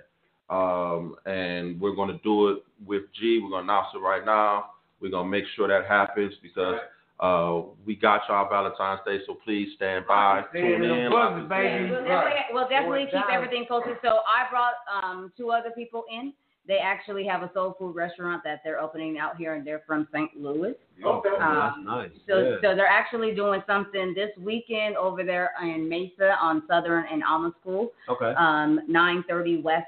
Speaker 6: And we're going to do it with G. We're going to announce it right now. We're going to make sure that happens because we got y'all Valentine's Day, so please stand by, tune in.
Speaker 4: We'll definitely keep everything posted. So I brought 2 other people in. They actually have a soul food restaurant that they're opening out here, and they're from St. Louis.
Speaker 8: Okay. That's nice.
Speaker 4: So they're actually doing something this weekend over there in Mesa on Southern and Alma School.
Speaker 8: Okay.
Speaker 4: 930 West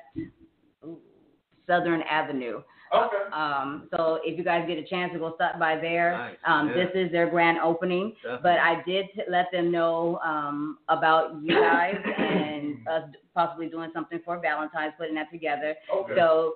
Speaker 4: Southern Avenue.
Speaker 9: Okay.
Speaker 4: So if you guys get a chance to go stop by there,
Speaker 8: Nice.
Speaker 4: this is their grand opening.
Speaker 8: Definitely.
Speaker 4: But I did let them know about you guys and us possibly doing something for Valentine's, putting that together.
Speaker 9: Okay.
Speaker 4: So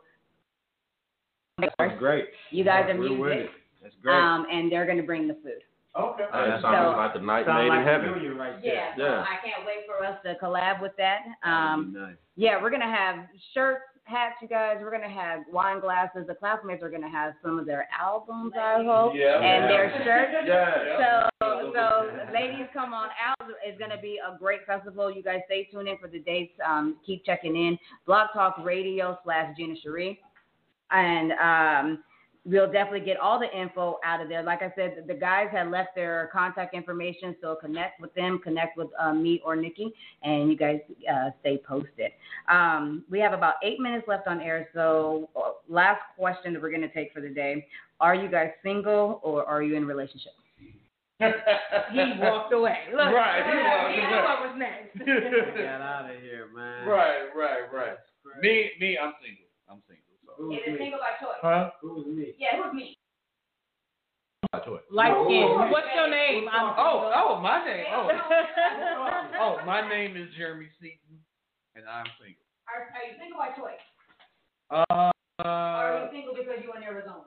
Speaker 8: That's great.
Speaker 4: you guys are
Speaker 8: We're with
Speaker 4: music,
Speaker 8: it. That's great.
Speaker 4: and they're going to bring the food.
Speaker 9: Okay.
Speaker 6: That sounds like a night made in heaven.
Speaker 8: Right
Speaker 4: Yeah,
Speaker 8: there.
Speaker 4: so I can't wait for us to collab with that.
Speaker 8: That'd be nice.
Speaker 4: Yeah, we're going to have shirts, hats, you guys. We're going to have wine glasses. The classmates are going to have some of their albums, I hope, and their shirts.
Speaker 9: Yeah.
Speaker 4: So ladies, come on out. It's going to be a great festival. You guys stay tuned in for the dates. Keep checking in. Blog Talk Radio / Gina Cherie. And we'll definitely get all the info out of there. Like I said, the guys had left their contact information, so connect with them, connect with me or Nikki, and you guys stay posted. We have about 8 minutes left on air, so last question that we're going to take for the day. Are you guys single or are you in a relationship?
Speaker 10: He walked away. Look,
Speaker 9: Right, he walked
Speaker 10: he
Speaker 9: away.
Speaker 10: knew what was next.
Speaker 8: Get out of here, man.
Speaker 9: Right. Me, I'm single. So.
Speaker 4: Is it single by choice?
Speaker 9: Huh?
Speaker 8: Who's me?
Speaker 4: Yeah, who's me?
Speaker 9: By choice.
Speaker 10: Light skin. What's your name?
Speaker 9: My name. Oh, my name is Jeremy Seaton, and I'm single.
Speaker 4: Are you single by choice? Or are you single because you're in Arizona?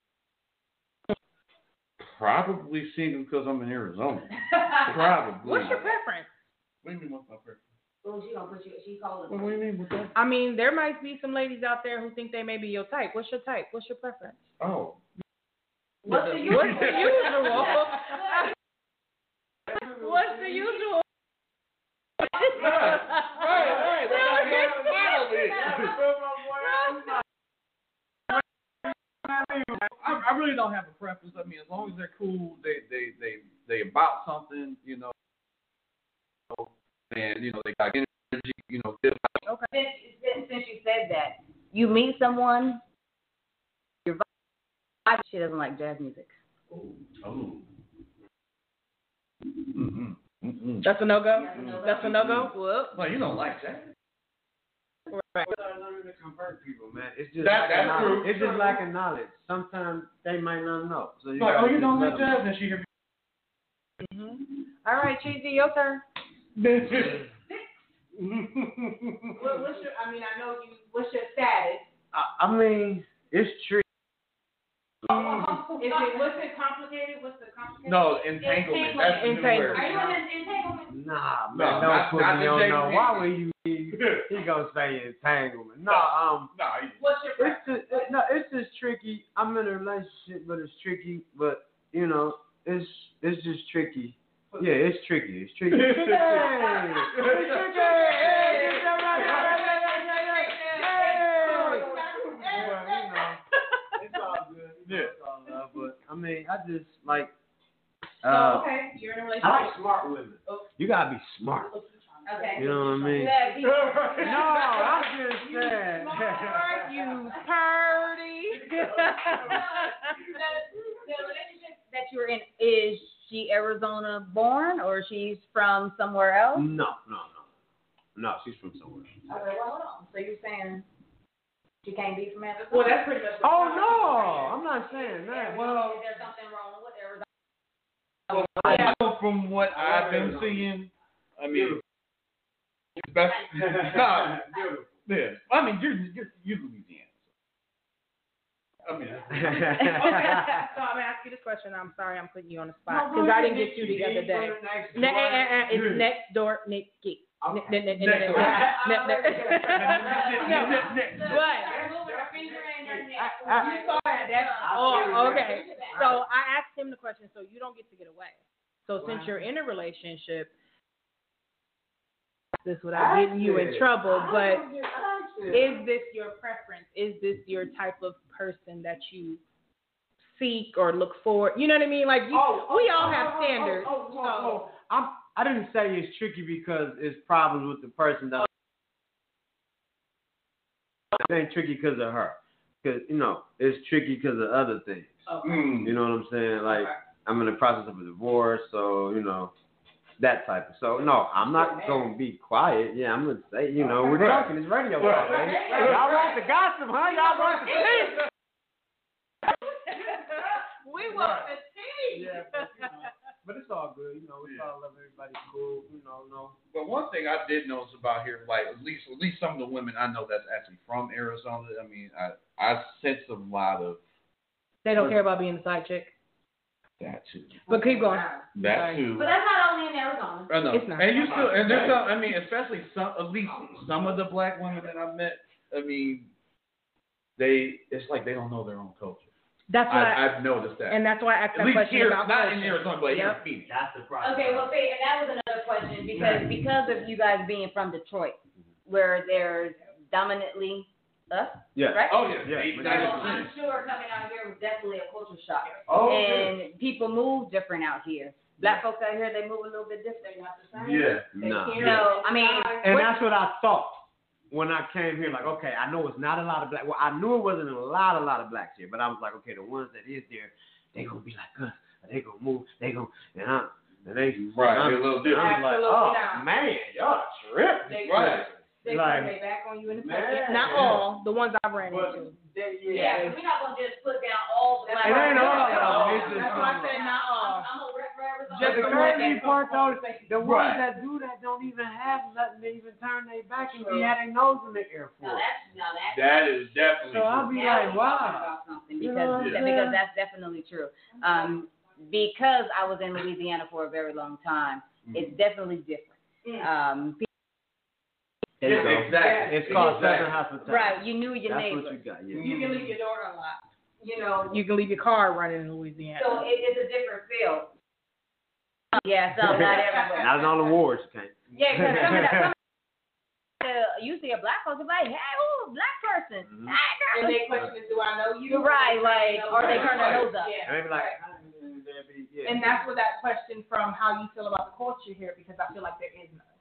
Speaker 9: Probably single because I'm in Arizona. Probably.
Speaker 10: What's your preference?
Speaker 9: What do you mean what's my preference?
Speaker 4: Oh, she don't put you. She called it.
Speaker 9: What do you mean with that?
Speaker 10: I mean, there might be some ladies out there who think they may be your type. What's your type? What's your preference?
Speaker 9: Oh.
Speaker 10: What's the usual? What's the usual?
Speaker 9: Right. I really don't have a preference. I mean, as long as they're cool, they about something, and they got energy, good.
Speaker 4: Okay. Since you said that, you meet someone, your vibe, she doesn't like jazz music.
Speaker 9: Oh. Mm-hmm.
Speaker 10: That's a no-go? That's a no-go? Whoop.
Speaker 9: Well, you don't like that.
Speaker 10: Right.
Speaker 8: Learning to convert people, man. It's just
Speaker 9: That's true.
Speaker 8: It's just lacking knowledge. Sometimes they might not know. So you
Speaker 9: Like, you don't like jazz, and she hear
Speaker 10: Mm-hmm. All right, Cheesy, your turn.
Speaker 4: What's your? I mean, I know you. What's your status?
Speaker 8: I mean, it's tricky.
Speaker 10: What's it complicated? What's the complicated?
Speaker 9: No, entanglement. That's the new word.
Speaker 4: Are you in an entanglement?
Speaker 8: Nah,
Speaker 9: No,
Speaker 8: man,
Speaker 9: not-
Speaker 8: don't put
Speaker 9: not
Speaker 8: me
Speaker 9: the
Speaker 8: on
Speaker 9: Jay-Z.
Speaker 8: no. Why would you? He gonna say entanglement. No,
Speaker 4: What's your preference?
Speaker 8: it's just tricky. I'm in a relationship, but it's tricky. But it's just tricky. Yeah, it's tricky. It's tricky. Hey, it's tricky. It's all good.
Speaker 9: Yeah.
Speaker 8: It's all love, but I mean, I just like.
Speaker 4: Okay, you're in a relationship.
Speaker 8: I like smart women. You gotta be smart.
Speaker 4: Okay.
Speaker 8: You know what I mean?
Speaker 3: No,
Speaker 8: I'm just saying.
Speaker 3: Smart, you purdy.
Speaker 4: The relationship that you're in, is she Arizona born or she's from somewhere else?
Speaker 8: No, she's from somewhere.
Speaker 4: Okay, well, hold on. So you're saying she can't be from Arizona?
Speaker 3: Well, that's pretty much.
Speaker 8: Oh no, I'm not saying that.
Speaker 4: Well, is there something wrong with Arizona?
Speaker 9: Well, I know from what I've been seeing, I mean, best. Nah, yeah. I mean, you're Louisiana. I mean,
Speaker 3: Okay, so I'm asking you this question. I'm sorry, I'm putting you on the spot because I didn't get you the other day. It's next door, Nikki. Oh, okay. So I asked him the question, so you don't get to get away. So since you're in a relationship, this without getting you in trouble, but is this your preference? Is this your type of person that you seek or look for? You know what I mean? Like we all have standards.
Speaker 8: I didn't say it's tricky because it's problems with the person that. It ain't tricky because of her. Because, it's tricky because of other things.
Speaker 3: Okay.
Speaker 8: You know what I'm saying? Like, I'm in the process of a divorce, so, that type of. So, no, I'm not going to be quiet. Yeah, I'm going to say, we're talking. It's radio. Y'all want the gossip, huh? Y'all want the tea?
Speaker 3: We want the tea.
Speaker 8: Yeah, but it's all good. We all love everybody. Cool. No.
Speaker 9: But one thing I did notice about here, like at least some of the women I know that's actually from Arizona. I mean, I sense a lot of.
Speaker 3: They don't care about being a side chick.
Speaker 9: That too.
Speaker 3: But keep going.
Speaker 9: That too.
Speaker 4: But that's not only in Arizona.
Speaker 9: I know.
Speaker 3: It's not.
Speaker 9: And you still, and there's some. I mean, especially at least some of the black women that I've met. I mean, it's like they don't know their own culture.
Speaker 3: That's what
Speaker 9: I've noticed that.
Speaker 3: And that's why I asked that question
Speaker 9: here,
Speaker 3: about
Speaker 9: not
Speaker 3: culture.
Speaker 9: in Arizona, but here in Phoenix.
Speaker 8: That's the problem.
Speaker 4: Okay, well, see, and that was another question because of you guys being from Detroit, where there's dominantly us,
Speaker 8: Yeah.
Speaker 4: right?
Speaker 9: Oh yeah.
Speaker 4: So I'm sure coming out here was definitely a culture shock.
Speaker 9: Oh,
Speaker 4: and people move different out here. Black folks out here, they move a little bit different. They're not the same.
Speaker 9: Yeah.
Speaker 8: Nah.
Speaker 4: So, I mean,
Speaker 8: And that's what I thought when I came here. Like, okay, I know it's not a lot of black. Well, I knew it wasn't a lot of blacks here, but I was like, okay, the ones that is there, they gonna be like us. They gonna move. They gonna and they
Speaker 9: right. They're a little different.
Speaker 8: I'm like, oh man, y'all tripping.
Speaker 9: Right.
Speaker 4: They turn their back on you in the face.
Speaker 3: Not all, the ones I've ran into.
Speaker 4: Yeah, we're not gonna just put down all the black.
Speaker 8: It ain't all
Speaker 4: of
Speaker 8: of them.
Speaker 3: That's why I said not all.
Speaker 4: I'm a rep for Arizona.
Speaker 8: Just the crazy part though, the ones that do that don't even have nothing. They even turn their back and be having nose in the air for.
Speaker 9: That is definitely.
Speaker 8: So I'll be like, wow.
Speaker 4: Because that's definitely true. Because I was in Louisiana for a very long time, it's definitely different.
Speaker 8: Exactly. It's called Southern hospitality.
Speaker 4: Right, you knew your neighbor.
Speaker 8: That's what you got. Yeah.
Speaker 3: You can leave your door unlocked. You can leave your car running in Louisiana.
Speaker 4: So it's a different feel. Yeah, so not everywhere.
Speaker 8: Not in all the wars, okay?
Speaker 4: Yeah, because some you see a black person like, hey, ooh, black person.
Speaker 8: Mm-hmm.
Speaker 3: And their question is, do I know you?
Speaker 4: Right, like, or they turn their nose up.
Speaker 3: Yeah.
Speaker 8: And they be like,
Speaker 3: And that's what that question from how you feel about the culture here, because I feel like there is none.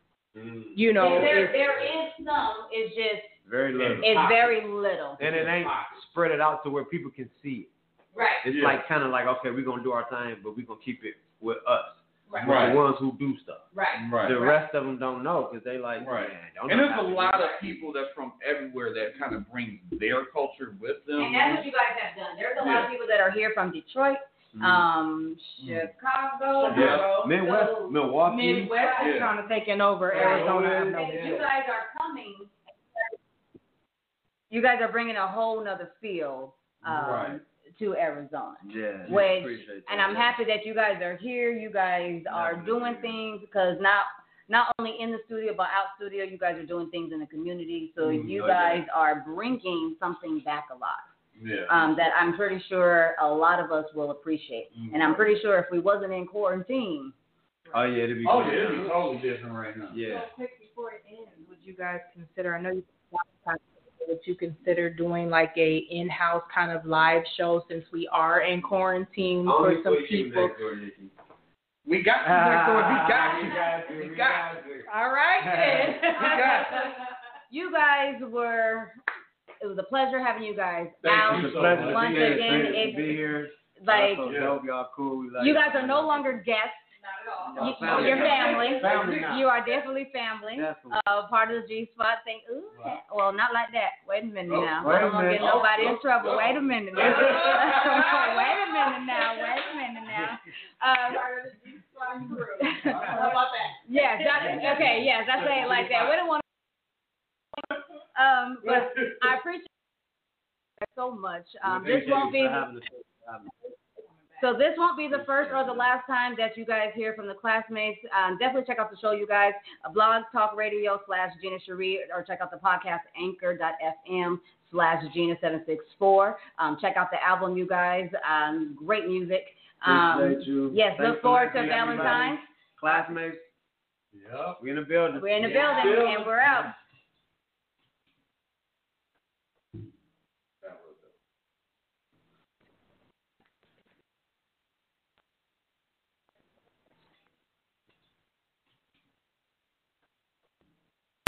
Speaker 4: There is some. It's just
Speaker 8: very little.
Speaker 4: It's very little.
Speaker 8: And it ain't spread it out to where people can see it.
Speaker 4: Right.
Speaker 8: It's like kind of like, okay, we're gonna do our thing, but we're gonna keep it with us.
Speaker 3: Right.
Speaker 8: We're the ones who do stuff.
Speaker 3: Right.
Speaker 8: The rest of them don't know because they like.
Speaker 9: Right.
Speaker 8: Man,
Speaker 9: and there's a lot of people that's from everywhere that kind of bring their culture with them.
Speaker 4: And that's what you guys have done. There's a lot of people that are here from Detroit. Chicago,
Speaker 8: Midwest, Milwaukee.
Speaker 3: Midwest is kind of taking over Arizona.
Speaker 4: You guys are coming. You guys are bringing a whole nother feel to Arizona.
Speaker 8: Yeah.
Speaker 4: Which,
Speaker 8: appreciate that.
Speaker 4: and I'm happy that you guys are here. You guys are doing things because not only in the studio but out studio, you guys are doing things in the community. So you guys are bringing something back alive.
Speaker 9: Yeah.
Speaker 4: That I'm pretty sure a lot of us will appreciate. And I'm pretty sure if we wasn't in quarantine.
Speaker 8: Oh, yeah, it'd be
Speaker 9: it'd be totally different right now.
Speaker 8: Yeah.
Speaker 3: So quick before it ends, would you guys consider, I know you would you consider doing like a in-house kind of live show since we are in quarantine for some people?
Speaker 9: We got you next door. We got you.
Speaker 4: All right, then. You guys it was a pleasure having you guys out.
Speaker 8: It's a pleasure
Speaker 4: Once
Speaker 8: to
Speaker 4: again,
Speaker 8: be here.
Speaker 4: Like,
Speaker 8: y'all cool.
Speaker 4: you guys are no longer guests. You're family.
Speaker 8: Now.
Speaker 4: You are definitely family. Part of the G Spot thing. Ooh, well, not like that. Wait a minute now. I don't want to get nobody in trouble. Wait a minute now. Wait a minute now. How about that? Yes. Okay. Yes. I say it like that. We don't want to. But I appreciate it so much. This won't be. So this won't be the first or the last time that you guys hear from the classmates. Definitely check out the show, you guys. Blog Talk Radio /Gina Cherie, or check out the podcast anchor.fm/Gina764. Check out the album, you guys. Great music. Yes, look forward to Valentine's.
Speaker 8: Classmates.
Speaker 9: Yep.
Speaker 8: We're in the building.
Speaker 4: And we're out.